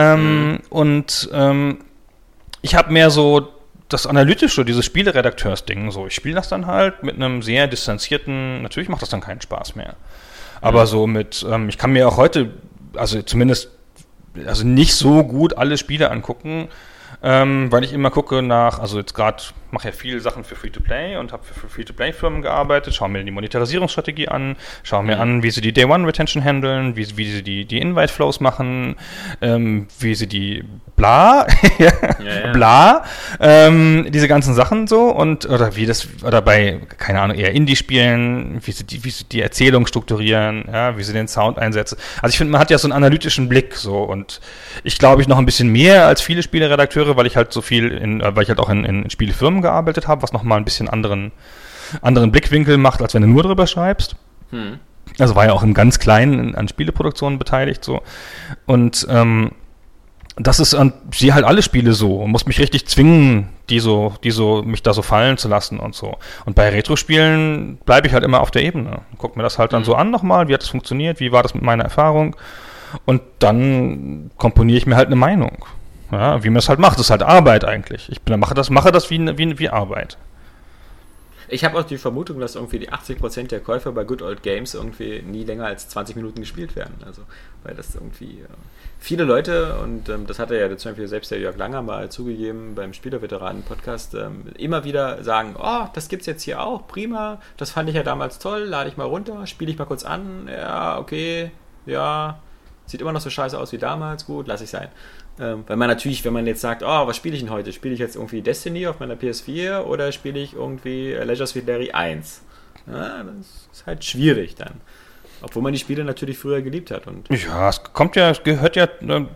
Ich habe mehr so das Analytische, dieses Spieleredakteursding. So, ich spiele das dann halt mit einem sehr distanzierten, natürlich macht das dann keinen Spaß mehr. Aber so ich kann mir auch heute, also zumindest, also nicht so gut alle Spiele angucken, weil ich immer gucke also jetzt gerade mache ja viele Sachen für Free-to-Play und habe für Free-to-Play-Firmen gearbeitet, schaue mir die Monetarisierungsstrategie an, schaue mir an, wie sie die Day-One-Retention handeln, wie sie die Invite-Flows machen, wie sie die diese ganzen Sachen so oder bei, keine Ahnung, eher Indie-Spielen, wie sie die Erzählung strukturieren, ja, wie sie den Sound einsetzen. Also ich finde, man hat ja so einen analytischen Blick so und ich glaube, ich noch ein bisschen mehr als viele Spieleredakteure, weil ich halt weil ich halt auch in Spielefirmen gearbeitet habe, was nochmal ein bisschen anderen Blickwinkel macht, als wenn du nur drüber schreibst. Also war ja auch im ganz Kleinen an Spieleproduktionen beteiligt so und das ist sehe halt alle Spiele so und muss mich richtig zwingen, die so mich da so fallen zu lassen und so. Und bei Retro-Spielen bleibe ich halt immer auf der Ebene. Guck mir das halt dann so an nochmal, wie hat das funktioniert, wie war das mit meiner Erfahrung und dann komponiere ich mir halt eine Meinung. Ja, wie man es halt macht, das ist halt Arbeit eigentlich. Ich mache das wie Arbeit. Ich habe auch die Vermutung, dass irgendwie die 80% der Käufer bei Good Old Games irgendwie nie länger als 20 Minuten gespielt werden. Also, weil das irgendwie viele Leute, und das hat er ja zum Beispiel selbst der Jörg Langer mal zugegeben beim Spielerveteranen-Podcast, immer wieder sagen, oh, das gibt's jetzt hier auch, prima, das fand ich ja damals toll, lade ich mal runter, spiele ich mal kurz an, ja, okay, ja, sieht immer noch so scheiße aus wie damals, gut, lasse ich sein. Weil man natürlich, wenn man jetzt sagt, oh, was spiele ich denn heute? Spiele ich jetzt irgendwie Destiny auf meiner PS4 oder spiele ich irgendwie Leisure Suit Larry 1? Ja, das ist halt schwierig dann. Obwohl man die Spiele natürlich früher geliebt hat. Und ja, es gehört ja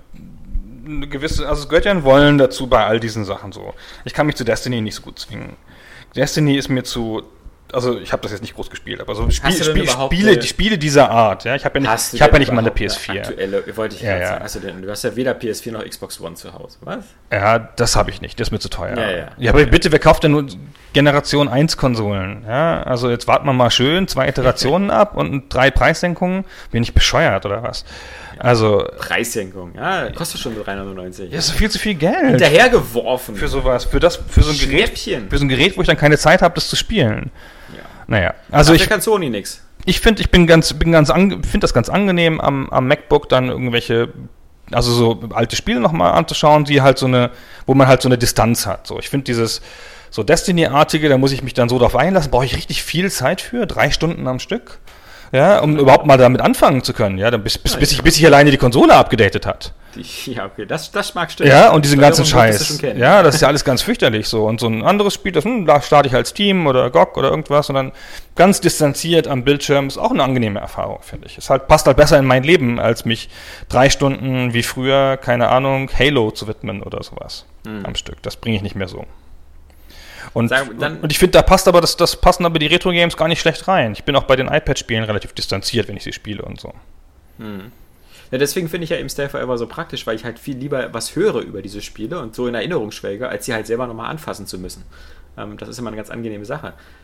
ein Wollen dazu bei all diesen Sachen so. Ich kann mich zu Destiny nicht so gut zwingen. Destiny ist mir also ich habe das jetzt nicht groß gespielt, aber so Spiele dieser Art, ja, ich habe ja nicht mal eine PS4. Aktuelle, wollte ich gerade sagen. Du hast ja weder PS4 noch Xbox One zu Hause, was? Ja, das habe ich nicht, das ist mir zu teuer. Ja, aber bitte, wer kauft denn nur Generation 1 Konsolen? Ja, also jetzt warten wir mal schön 2 Iterationen ab und 3 Preissenkungen. Bin ich bescheuert oder was? Also Preissenkung, ja, kostet schon 3,99. Ja, ist viel zu viel Geld. Hinterhergeworfen. Für sowas, für so ein Gerät, wo ich dann keine Zeit habe, das zu spielen. Ja. Naja, also dafür kann Sony nix. Ich finde das ganz angenehm am MacBook dann irgendwelche, also so alte Spiele nochmal anzuschauen, wo man halt so eine Distanz hat. So, ich finde dieses so Destiny-artige, da muss ich mich dann so drauf einlassen, brauche ich richtig viel Zeit für, 3 Stunden am Stück. Ja, um überhaupt mal damit anfangen zu können, ja, bis ich alleine die Konsole abgedatet hat. Ja, okay, das mag stimmen. Ja, und diesen ganzen Scheiß. Ja, das ist ja alles ganz fürchterlich so. Und so ein anderes Spiel, da starte ich als Steam oder GOG oder irgendwas und dann ganz distanziert am Bildschirm, ist auch eine angenehme Erfahrung, finde ich. Passt halt besser in mein Leben, als mich 3 Stunden wie früher, keine Ahnung, Halo zu widmen oder sowas am Stück. Das bringe ich nicht mehr so. Und ich finde, das passen aber die Retro-Games gar nicht schlecht rein. Ich bin auch bei den iPad-Spielen relativ distanziert, wenn ich sie spiele und so. Ja, deswegen finde ich ja eben Stay Forever so praktisch, weil ich halt viel lieber was höre über diese Spiele und so in Erinnerung schwelge, als sie halt selber nochmal anfassen zu müssen. Das ist immer eine ganz angenehme Sache.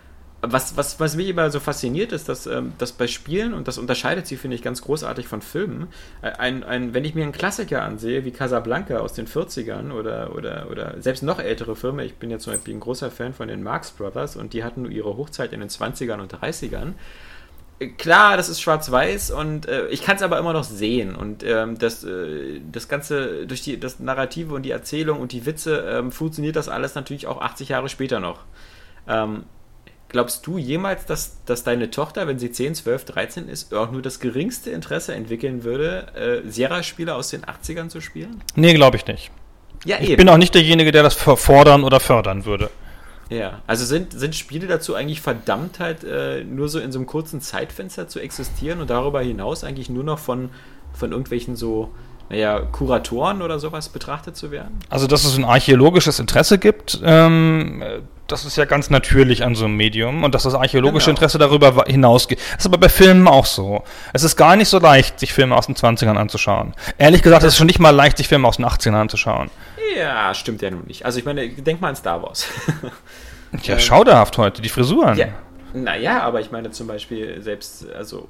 Was mich immer so fasziniert, ist, dass bei Spielen, und das unterscheidet sie, finde ich, ganz großartig von Filmen, wenn ich mir einen Klassiker ansehe, wie Casablanca aus den 40ern oder selbst noch ältere Filme, ich bin ja zum Beispiel ein großer Fan von den Marx Brothers und die hatten ihre Hochzeit in den 20ern und 30ern. Klar, das ist schwarz-weiß und ich kann es aber immer noch sehen und das Ganze durch das Narrative und die Erzählung und die Witze funktioniert das alles natürlich auch 80 Jahre später noch. Glaubst du jemals, dass deine Tochter, wenn sie 10, 12, 13 ist, auch nur das geringste Interesse entwickeln würde, Sierra-Spiele aus den 80ern zu spielen? Nee, glaube ich nicht. Ja, ich bin auch nicht derjenige, der das fordern oder fördern würde. Ja, also sind Spiele dazu eigentlich verdammt halt nur so in so einem kurzen Zeitfenster zu existieren und darüber hinaus eigentlich nur noch von irgendwelchen so Kuratoren oder sowas betrachtet zu werden? Also, dass es ein archäologisches Interesse gibt, das ist ja ganz natürlich an so einem Medium und dass das archäologische Interesse darüber hinausgeht. Das ist aber bei Filmen auch so. Es ist gar nicht so leicht, sich Filme aus den 20ern anzuschauen. Ehrlich gesagt, es ist schon nicht mal leicht, sich Filme aus den 80ern anzuschauen. Ja, stimmt ja nun nicht. Also ich meine, denk mal an Star Wars. Ja, schauderhaft heute, die Frisuren. Ja, naja, aber ich meine zum Beispiel selbst, also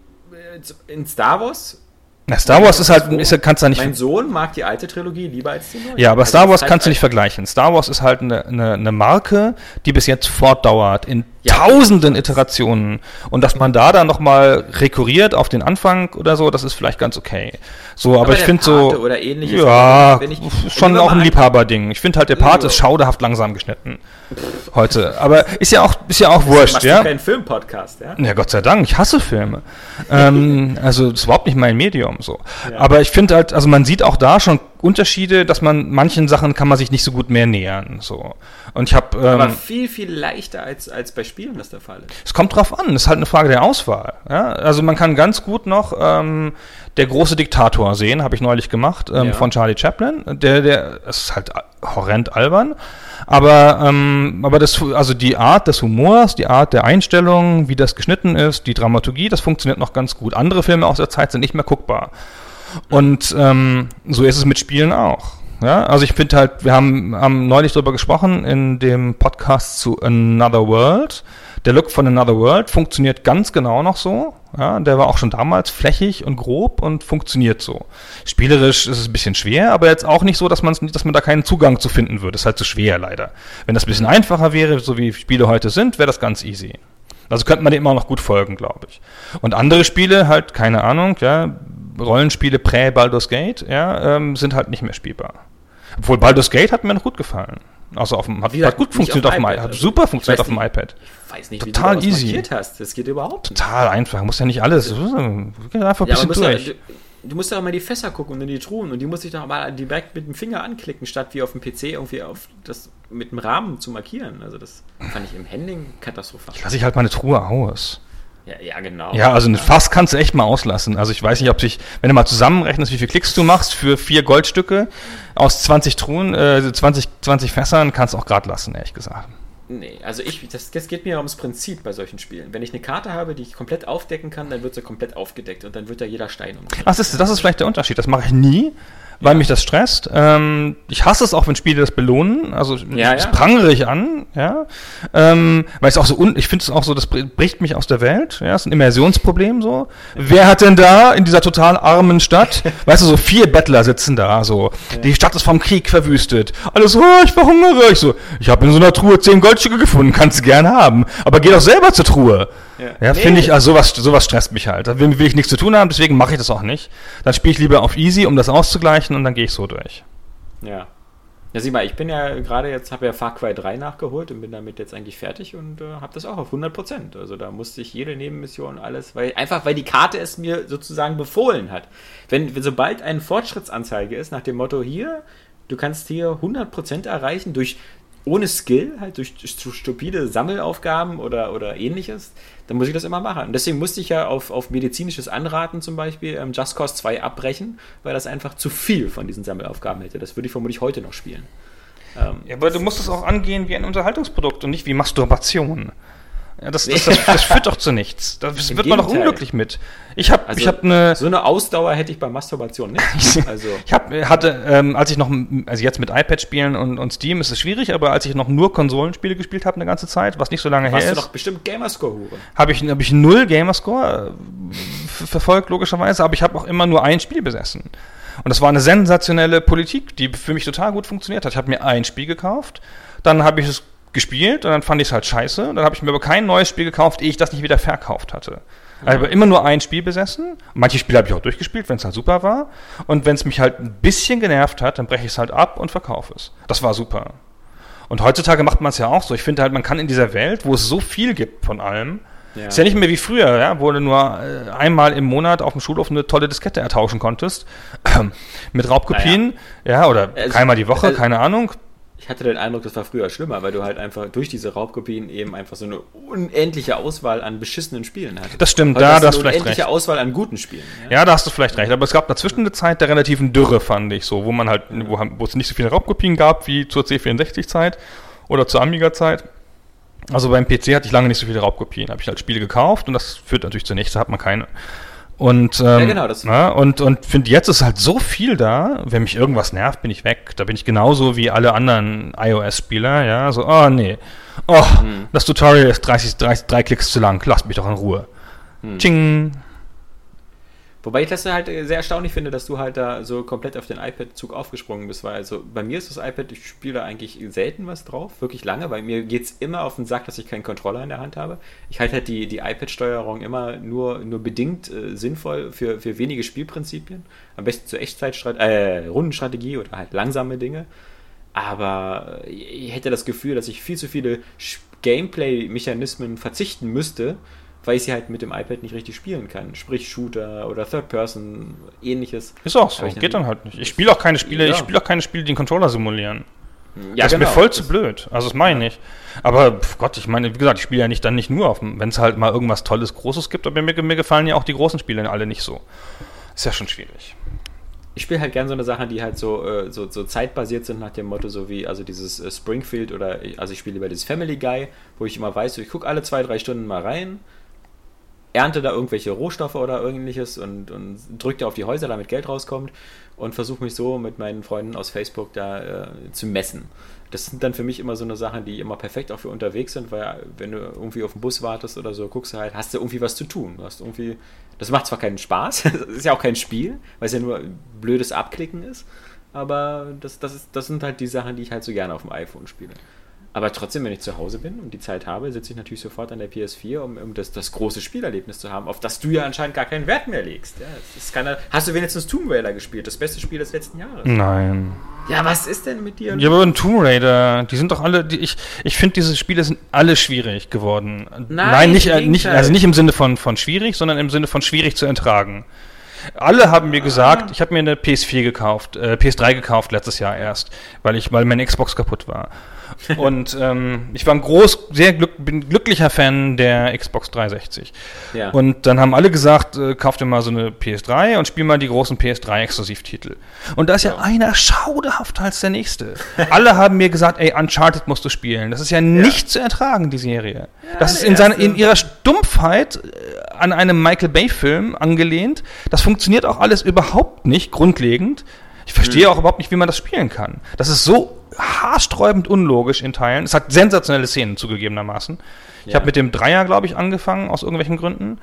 in Star Wars... Na, Star Wars kannst du nicht. Mein Sohn mag die alte Trilogie lieber als die neue. Ja, aber Star Wars kannst du nicht vergleichen. Star Wars ist halt eine Marke, die bis jetzt fortdauert in tausenden Iterationen. Und dass man da dann nochmal rekurriert auf den Anfang oder so, das ist vielleicht ganz okay. So, aber ich finde so. Oder ähnliches, ja, schon auch ein Liebhaberding. Ich finde halt, der Pate ist schauderhaft langsam geschnitten. Heute. Aber ist ja auch wurscht, machst ja. Du keinen Filmpodcast, ja? Ja, Gott sei Dank. Ich hasse Filme. Also, das ist überhaupt nicht mein Medium, so. Ja. Aber ich finde halt, also man sieht auch da schon Unterschiede, dass manchen Sachen kann man sich nicht so gut mehr nähern, so. Und ich habe aber viel, viel leichter als bei Spielen das der Fall ist. Es kommt drauf an, es ist halt eine Frage der Auswahl. Ja? Also man kann ganz gut noch Der große Diktator sehen, habe ich neulich gemacht, von Charlie Chaplin. Der ist halt horrend albern, aber also die Art des Humors, die Art der Einstellung, wie das geschnitten ist, die Dramaturgie, das funktioniert noch ganz gut. Andere Filme aus der Zeit sind nicht mehr guckbar. Und so ist es mit Spielen auch. Ja, also ich finde halt, wir haben neulich darüber gesprochen in dem Podcast zu Another World. Der Look von Another World funktioniert ganz genau noch so. Ja, der war auch schon damals flächig und grob und funktioniert so. Spielerisch ist es ein bisschen schwer, aber jetzt auch nicht so, dass man da keinen Zugang zu finden würde. Ist halt zu schwer leider. Wenn das ein bisschen einfacher wäre, so wie Spiele heute sind, wäre das ganz easy. Also könnte man dem immer noch gut folgen, glaube ich. Und andere Spiele halt, keine Ahnung, ja, Rollenspiele prä-Baldur's Gate, ja, sind halt nicht mehr spielbar. Obwohl Baldur's Gate hat mir noch gut gefallen. Also hat gut funktioniert auf dem iPad. Hat super funktioniert auf dem iPad. Ich weiß nicht, total wie du das easy. markiert hast. Das geht überhaupt nicht. Total einfach. Muss ja nicht alles. Einfach ein bisschen durch. Du musst doch mal die Fässer gucken und in die Truhen und die muss ich doch mal direkt mit dem Finger anklicken, statt wie auf dem PC irgendwie auf das mit dem Rahmen zu markieren. Also das fand ich im Handling katastrophal. Ich lasse halt meine Truhe aus. Ja, genau. Ja, also ein Fass kannst du echt mal auslassen. Also ich weiß nicht, wenn du mal zusammenrechnest, wie viel Klicks du machst für 4 Goldstücke aus 20 Truhen, 20 Fässern, kannst du auch gerade lassen, ehrlich gesagt. Nee, also das geht mir ums Prinzip bei solchen Spielen. Wenn ich eine Karte habe, die ich komplett aufdecken kann, dann wird sie komplett aufgedeckt und dann wird da jeder Stein umgedreht. Das ist vielleicht der Unterschied. Das mache ich nie, weil mich das stresst. Ich hasse es auch, wenn Spiele das belohnen. Also das prangere ich an, ja. Weil es auch so ich finde es auch so, das bricht mich aus der Welt. Ja, das ist ein Immersionsproblem so. Wer hat denn da in dieser total armen Stadt, weißt du, so 4 Bettler sitzen da, so. Ja. Die Stadt ist vom Krieg verwüstet. Alles so, ich verhungere. Ich habe in so einer Truhe 10 Goldstücke gefunden, kannst du gerne haben. Aber geh doch selber zur Truhe. Ja, finde ich, also sowas stresst mich halt. Da will ich nichts zu tun haben, deswegen mache ich das auch nicht. Dann spiele ich lieber auf easy, um das auszugleichen und dann gehe ich so durch. Ja. Ja, sieh mal, ich bin ja gerade jetzt, habe ja Far Cry 3 nachgeholt und bin damit jetzt eigentlich fertig und habe das auch auf 100%. Also da musste ich jede Nebenmission alles, weil die Karte es mir sozusagen befohlen hat. Sobald eine Fortschrittsanzeige ist, nach dem Motto hier, du kannst hier 100% erreichen ohne Skill, halt durch stupide Sammelaufgaben oder ähnliches, dann muss ich das immer machen. Und deswegen musste ich ja auf medizinisches Anraten zum Beispiel Just Cause 2 abbrechen, weil das einfach zu viel von diesen Sammelaufgaben hätte. Das würde ich vermutlich heute noch spielen. Ja, aber du musst es auch angehen wie ein Unterhaltungsprodukt und nicht wie Masturbation. Ja, das führt doch zu nichts. Das wird man doch unglücklich mit. Ich hab so eine Ausdauer hätte ich bei Masturbation nicht. Also als jetzt mit iPad spielen und Steam ist es schwierig, aber als ich noch nur Konsolenspiele gespielt habe eine ganze Zeit, was nicht so lange her ist. Hast du doch bestimmt Gamerscore-Hure. Habe ich 0 Gamerscore verfolgt, logischerweise, aber ich habe auch immer nur ein Spiel besessen. Und das war eine sensationelle Politik, die für mich total gut funktioniert hat. Ich habe mir ein Spiel gekauft, dann habe ich es gespielt und dann fand ich es halt scheiße. Dann habe ich mir aber kein neues Spiel gekauft, ehe ich das nicht wieder verkauft hatte. Ich habe immer nur ein Spiel besessen. Manche Spiele habe ich auch durchgespielt, wenn es halt super war. Und wenn es mich halt ein bisschen genervt hat, dann breche ich es halt ab und verkaufe es. Das war super. Und heutzutage macht man es ja auch so. Ich finde halt, man kann in dieser Welt, wo es so viel gibt von allem, ist ja nicht mehr wie früher, ja, wo du nur einmal im Monat auf dem Schulhof eine tolle Diskette ertauschen konntest. Mit Raubkopien, oder einmal die Woche, keine Ahnung. Ich hatte den Eindruck, das war früher schlimmer, weil du halt einfach durch diese Raubkopien eben einfach so eine unendliche Auswahl an beschissenen Spielen hattest. Das stimmt, da hast du vielleicht recht. Eine unendliche Auswahl an guten Spielen. Ja, da hast du vielleicht recht. Aber es gab dazwischen eine Zeit der relativen Dürre, fand ich so, wo es nicht so viele Raubkopien gab wie zur C64-Zeit oder zur Amiga-Zeit. Also beim PC hatte ich lange nicht so viele Raubkopien. Habe ich halt Spiele gekauft und das führt natürlich zunächst, da hat man keine. Und, und finde, jetzt ist halt so viel da, wenn mich irgendwas nervt, bin ich weg. Da bin ich genauso wie alle anderen iOS-Spieler, ja, so, das Tutorial ist 3 Klicks zu lang, lasst mich doch in Ruhe. Tsching. Wobei ich das halt sehr erstaunlich finde, dass du halt da so komplett auf den iPad-Zug aufgesprungen bist, weil also bei mir ist das iPad, ich spiele da eigentlich selten was drauf, wirklich lange, weil mir geht es immer auf den Sack, dass ich keinen Controller in der Hand habe. Ich halte halt die iPad-Steuerung immer nur bedingt sinnvoll für wenige Spielprinzipien, am besten zur Rundenstrategie oder halt langsame Dinge, aber ich hätte das Gefühl, dass ich viel zu viele Gameplay-Mechanismen verzichten müsste, weil ich sie halt mit dem iPad nicht richtig spielen kann. Sprich Shooter oder Third Person, ähnliches. Ist auch so, geht dann halt nicht. Ich spiele auch keine Spiele, die den Controller simulieren. Ja, das ist mir voll zu blöd. Also das meine ich. Aber Gott, ich meine, wie gesagt, ich spiele ja nicht nur auf dem, wenn es halt mal irgendwas Tolles, Großes gibt, aber mir gefallen ja auch die großen Spiele alle nicht so. Ist ja schon schwierig. Ich spiele halt gerne so eine Sache, die halt so zeitbasiert sind, nach dem Motto, so wie also dieses Springfield oder, also ich spiele lieber dieses Family Guy, wo ich immer weiß, so, ich gucke alle 2-3 Stunden mal rein, ernte da irgendwelche Rohstoffe oder ähnliches und drücke auf die Häuser, damit Geld rauskommt und versuche mich so mit meinen Freunden aus Facebook da zu messen. Das sind dann für mich immer so eine Sachen, die immer perfekt auch für unterwegs sind, weil wenn du irgendwie auf den Bus wartest oder so, guckst du halt, hast du irgendwie was zu tun. Du hast irgendwie, das macht zwar keinen Spaß, das ist ja auch kein Spiel, weil es ja nur blödes Abklicken ist, aber das sind halt die Sachen, die ich halt so gerne auf dem iPhone spiele. Aber trotzdem, wenn ich zu Hause bin und die Zeit habe, sitze ich natürlich sofort an der PS4, um das große Spielerlebnis zu haben, auf das du ja anscheinend gar keinen Wert mehr legst. Ja, hast du wenigstens Tomb Raider gespielt, das beste Spiel des letzten Jahres? Nein. Ja, was ist denn mit dir? Ja, aber Tomb Raider, die sind doch alle, ich finde, diese Spiele sind alle schwierig geworden. Nein, nicht im Sinne von schwierig, sondern im Sinne von schwierig zu ertragen. Alle haben mir gesagt, ich habe mir eine PS3 gekauft letztes Jahr erst, weil meine Xbox kaputt war. Und ich war bin glücklicher Fan der Xbox 360. Ja. Und dann haben alle gesagt, kauf dir mal so eine PS3 und spiel mal die großen PS3-Exklusivtitel. Und da ist ja einer schauderhafter als der nächste. Alle haben mir gesagt, ey, Uncharted musst du spielen. Das ist ja nicht zu ertragen, die Serie. Ja, das ist in ihrer Stumpfheit an einem Michael Bay-Film angelehnt. Das funktioniert auch alles überhaupt nicht grundlegend. Ich verstehe auch überhaupt nicht, wie man das spielen kann. Das ist so haarsträubend unlogisch in Teilen. Es hat sensationelle Szenen zugegebenermaßen. Ich habe mit dem Dreier, glaube ich, angefangen, aus irgendwelchen Gründen.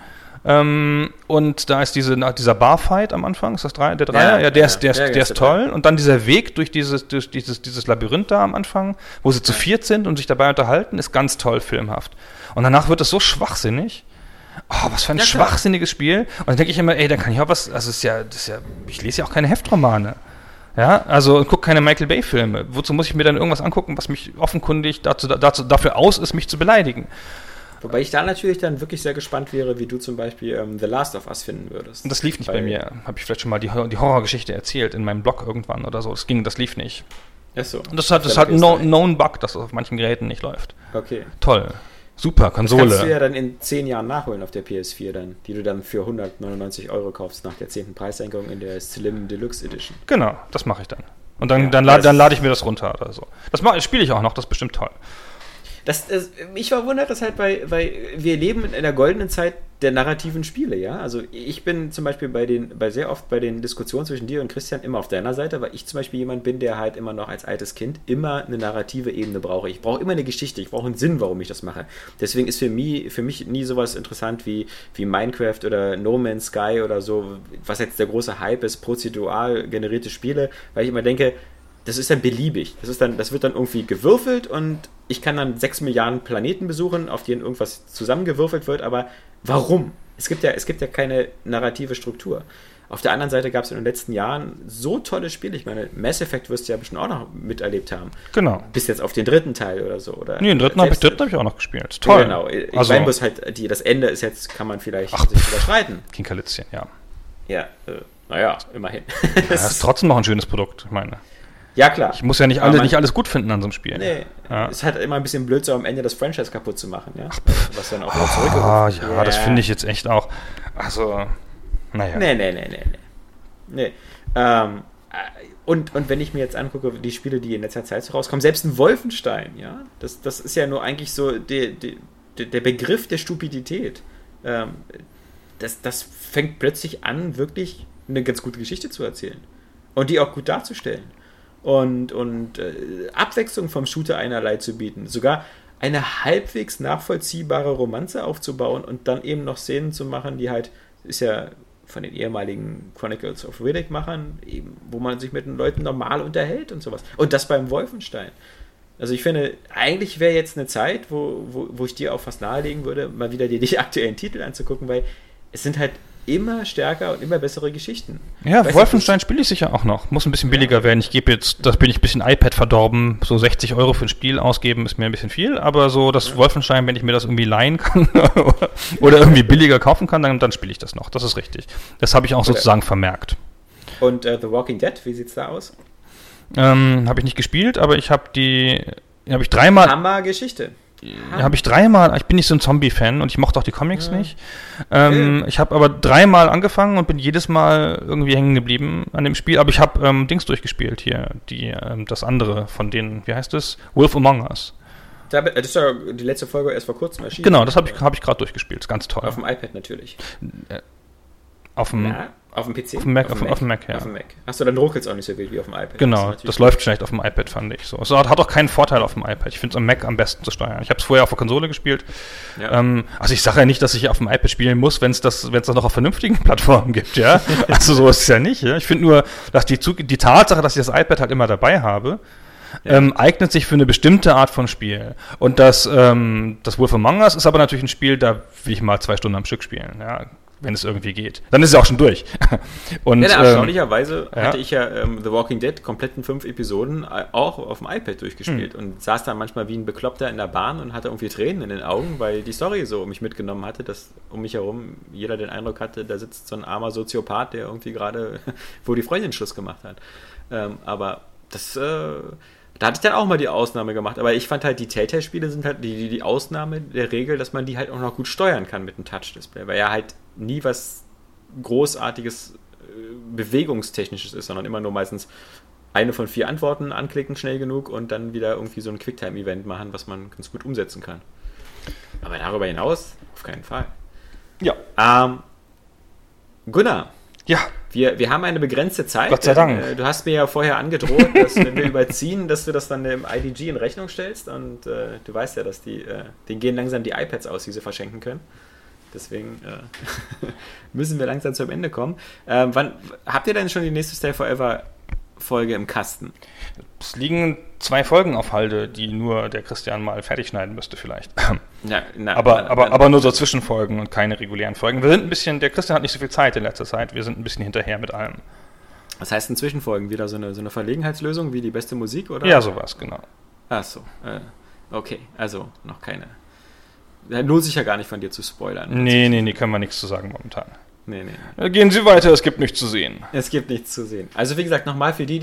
Und da ist dieser Barfight am Anfang, ist das der Dreier? Ja, der ist toll. Und dann dieser Weg durch dieses Labyrinth da am Anfang, wo sie zu viert sind und sich dabei unterhalten, ist ganz toll filmhaft. Und danach wird es so schwachsinnig. Oh, was für ein schwachsinniges Spiel. Und dann denke ich immer, ey, da kann ich auch was, also ich lese ja auch keine Heftromane. Ja, also guck keine Michael Bay-Filme. Wozu muss ich mir dann irgendwas angucken, was mich offenkundig dafür aus ist, mich zu beleidigen? Wobei ich da natürlich dann wirklich sehr gespannt wäre, wie du zum Beispiel The Last of Us finden würdest. Und das lief nicht bei mir. Habe ich vielleicht schon mal die Horrorgeschichte erzählt in meinem Blog irgendwann oder so. Das lief nicht. Ach so. Und das hat einen known Bug, dass das auf manchen Geräten nicht läuft. Okay. Toll. Super, Konsole. Das kannst du ja dann in 10 Jahren nachholen auf der PS4 dann, die du dann für 199 € kaufst nach der 10. Preissenkung in der Slim Deluxe Edition. Genau, das mache ich dann. Und dann lade ich mir das runter oder so. Das spiele ich auch noch, das ist bestimmt toll. mich verwundert das halt, weil wir leben in einer goldenen Zeit der narrativen Spiele, ja. Also ich bin zum Beispiel sehr oft bei den Diskussionen zwischen dir und Christian immer auf deiner Seite, weil ich zum Beispiel jemand bin, der halt immer noch als altes Kind immer eine narrative Ebene brauche. Ich brauche immer eine Geschichte, ich brauche einen Sinn, warum ich das mache. Deswegen ist für mich nie sowas interessant wie Minecraft oder No Man's Sky oder so, was jetzt der große Hype ist, prozedural generierte Spiele, weil ich immer denke, das ist dann beliebig. Das wird dann irgendwie gewürfelt und ich kann dann 6 Milliarden Planeten besuchen, auf denen irgendwas zusammengewürfelt wird, aber warum? Es gibt ja keine narrative Struktur. Auf der anderen Seite gab es in den letzten Jahren so tolle Spiele. Ich meine, Mass Effect wirst du ja bestimmt auch noch miterlebt haben. Genau. Bis jetzt auf den 3. Teil oder so. Oder den dritten habe ich auch noch gespielt. Toll. Genau. Ich meine bloß halt, das Ende ist jetzt, kann man vielleicht sich überschreiten. Kinkerlitzchen, ja. Ja, naja, immerhin. Das ist trotzdem noch ein schönes Produkt, ich meine. Ja, klar. Ich muss ja nicht alles gut finden an so einem Spiel. Nee, es hat immer ein bisschen blöd, so am Ende das Franchise kaputt zu machen, ja. Was dann auch wieder zurückgerufen wird. Ja, das finde ich jetzt echt auch. Also, naja. Nee. Und wenn ich mir jetzt angucke, die Spiele, die in letzter Zeit so rauskommen, selbst ein Wolfenstein, ja, das ist ja nur eigentlich so der Begriff der Stupidität. Das fängt plötzlich an, wirklich eine ganz gute Geschichte zu erzählen. Und die auch gut darzustellen. Und Abwechslung vom Shooter einerlei zu bieten. Sogar eine halbwegs nachvollziehbare Romanze aufzubauen und dann eben noch Szenen zu machen, die halt, ist ja von den ehemaligen Chronicles of Riddick-Machern, eben, wo man sich mit den Leuten normal unterhält und sowas. Und das beim Wolfenstein. Also ich finde, eigentlich wäre jetzt eine Zeit, wo ich dir auch fast nahelegen würde, mal wieder dir die aktuellen Titel anzugucken, weil es sind halt immer stärker und immer bessere Geschichten. Ja, Wolfenstein spiele ich sicher auch noch. Muss ein bisschen billiger werden. Das bin ich ein bisschen iPad verdorben. So 60 € für ein Spiel ausgeben ist mir ein bisschen viel, aber so das Wolfenstein, wenn ich mir das irgendwie leihen kann oder irgendwie billiger kaufen kann, dann spiele ich das noch. Das ist richtig. Das habe ich auch sozusagen vermerkt. Und The Walking Dead, wie sieht's da aus? Habe ich nicht gespielt, aber ich habe dreimal... Hammer-Geschichte. Ich bin nicht so ein Zombie-Fan und ich mochte auch die Comics nicht. Ich habe aber 3-mal angefangen und bin jedes Mal irgendwie hängen geblieben an dem Spiel, aber ich habe Dings durchgespielt hier, das andere von denen, wie heißt es? Wolf Among Us. Das ist ja die letzte Folge erst vor kurzem erschienen. Genau, das hab ich gerade durchgespielt, ist ganz toll. Auf dem iPad natürlich. Auf dem PC? Auf dem Mac, ja. Auf dem Mac. Achso, dann ruckelt es auch nicht so wild wie auf dem iPad. Genau, das läuft schlecht auf dem iPad, fand ich so. Es hat auch keinen Vorteil auf dem iPad. Ich finde es am Mac am besten zu steuern. Ich habe es vorher auf der Konsole gespielt. Ja. Also ich sage ja nicht, dass ich auf dem iPad spielen muss, wenn es das noch auf vernünftigen Plattformen gibt, ja. Also so ist es ja nicht, ja. Ich finde nur, dass die Tatsache, dass ich das iPad halt immer dabei habe, eignet sich für eine bestimmte Art von Spiel. Und das Wolf Among Us ist aber natürlich ein Spiel, da will ich mal 2 Stunden am Stück spielen, ja. Wenn es irgendwie geht. Dann ist es auch schon durch. Und, erstaunlicherweise hatte ich ja The Walking Dead kompletten 5 Episoden auch auf dem iPad durchgespielt und saß da manchmal wie ein Bekloppter in der Bahn und hatte irgendwie Tränen in den Augen, weil die Story so mich mitgenommen hatte, dass um mich herum jeder den Eindruck hatte, da sitzt so ein armer Soziopath, der irgendwie gerade, wo die Freundin Schluss gemacht hat. Aber das... Da hatte ich dann auch mal die Ausnahme gemacht, aber ich fand halt, die Telltale-Spiele sind halt die Ausnahme der Regel, dass man die halt auch noch gut steuern kann mit einem Touch-Display, weil ja halt nie was Großartiges Bewegungstechnisches ist, sondern immer nur meistens eine von 4 Antworten anklicken, schnell genug und dann wieder irgendwie so ein Quicktime-Event machen, was man ganz gut umsetzen kann. Aber darüber hinaus auf keinen Fall. Ja. Gunnar. Ja. Wir haben eine begrenzte Zeit. Gott sei Dank. Du hast mir ja vorher angedroht, dass wenn wir überziehen, dass du das dann im IDG in Rechnung stellst. Und du weißt ja, dass denen gehen langsam die iPads aus, die sie verschenken können. Deswegen müssen wir langsam zum Ende kommen. Wann habt ihr denn schon die nächste Stay Forever Folge im Kasten? Es liegen 2 Folgen auf Halde, die nur der Christian mal fertig schneiden müsste vielleicht. Aber nur so Zwischenfolgen und keine regulären Folgen. Der Christian hat nicht so viel Zeit in letzter Zeit, wir sind ein bisschen hinterher mit allem. Das heißt in Zwischenfolgen wieder so eine Verlegenheitslösung wie die beste Musik, oder? Ja, sowas, genau. Ach so, okay, also noch keine. Lohnt sich ja gar nicht von dir zu spoilern. Nee, können wir nichts zu sagen momentan. Nee. Gehen Sie weiter, es gibt nichts zu sehen. Es gibt nichts zu sehen. Also wie gesagt, nochmal für die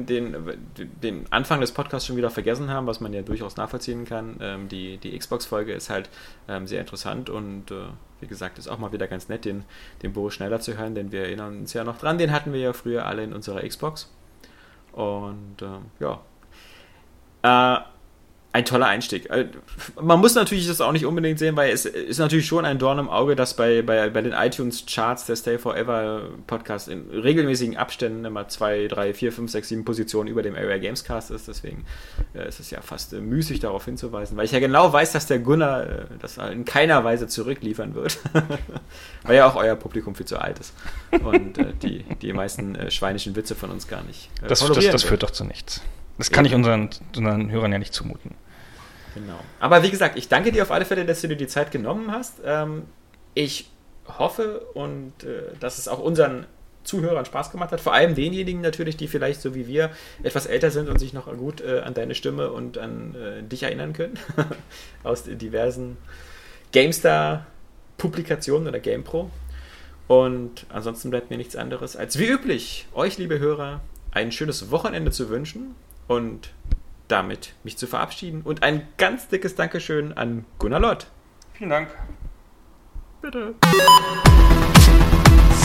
den Anfang des Podcasts schon wieder vergessen haben, was man ja durchaus nachvollziehen kann. Die Xbox-Folge ist halt sehr interessant und wie gesagt, ist auch mal wieder ganz nett, den Boris Schneider zu hören, denn wir erinnern uns ja noch dran, den hatten wir ja früher alle in unserer Xbox. Und ein toller Einstieg. Man muss natürlich das auch nicht unbedingt sehen, weil es ist natürlich schon ein Dorn im Auge, dass bei den iTunes-Charts der Stay Forever Podcast in regelmäßigen Abständen immer 2, 3, 4, 5, 6, 7 Positionen über dem Area Gamescast ist. Deswegen ist es ja fast müßig, darauf hinzuweisen, weil ich ja genau weiß, dass der Gunnar das in keiner Weise zurückliefern wird. Weil ja auch euer Publikum viel zu alt ist. Und die meisten schweinischen Witze von uns gar nicht. Das führt doch zu nichts. Das kann ich unseren Hörern ja nicht zumuten. Genau. Aber wie gesagt, ich danke dir auf alle Fälle, dass du dir die Zeit genommen hast. Ich hoffe, dass es auch unseren Zuhörern Spaß gemacht hat. Vor allem denjenigen natürlich, die vielleicht so wie wir etwas älter sind und sich noch gut an deine Stimme und an dich erinnern können. Aus diversen GameStar-Publikationen oder GamePro. Und ansonsten bleibt mir nichts anderes, als wie üblich, euch, liebe Hörer, ein schönes Wochenende zu wünschen und damit mich zu verabschieden. Und ein ganz dickes Dankeschön an Gunnar Lott. Vielen Dank. Bitte.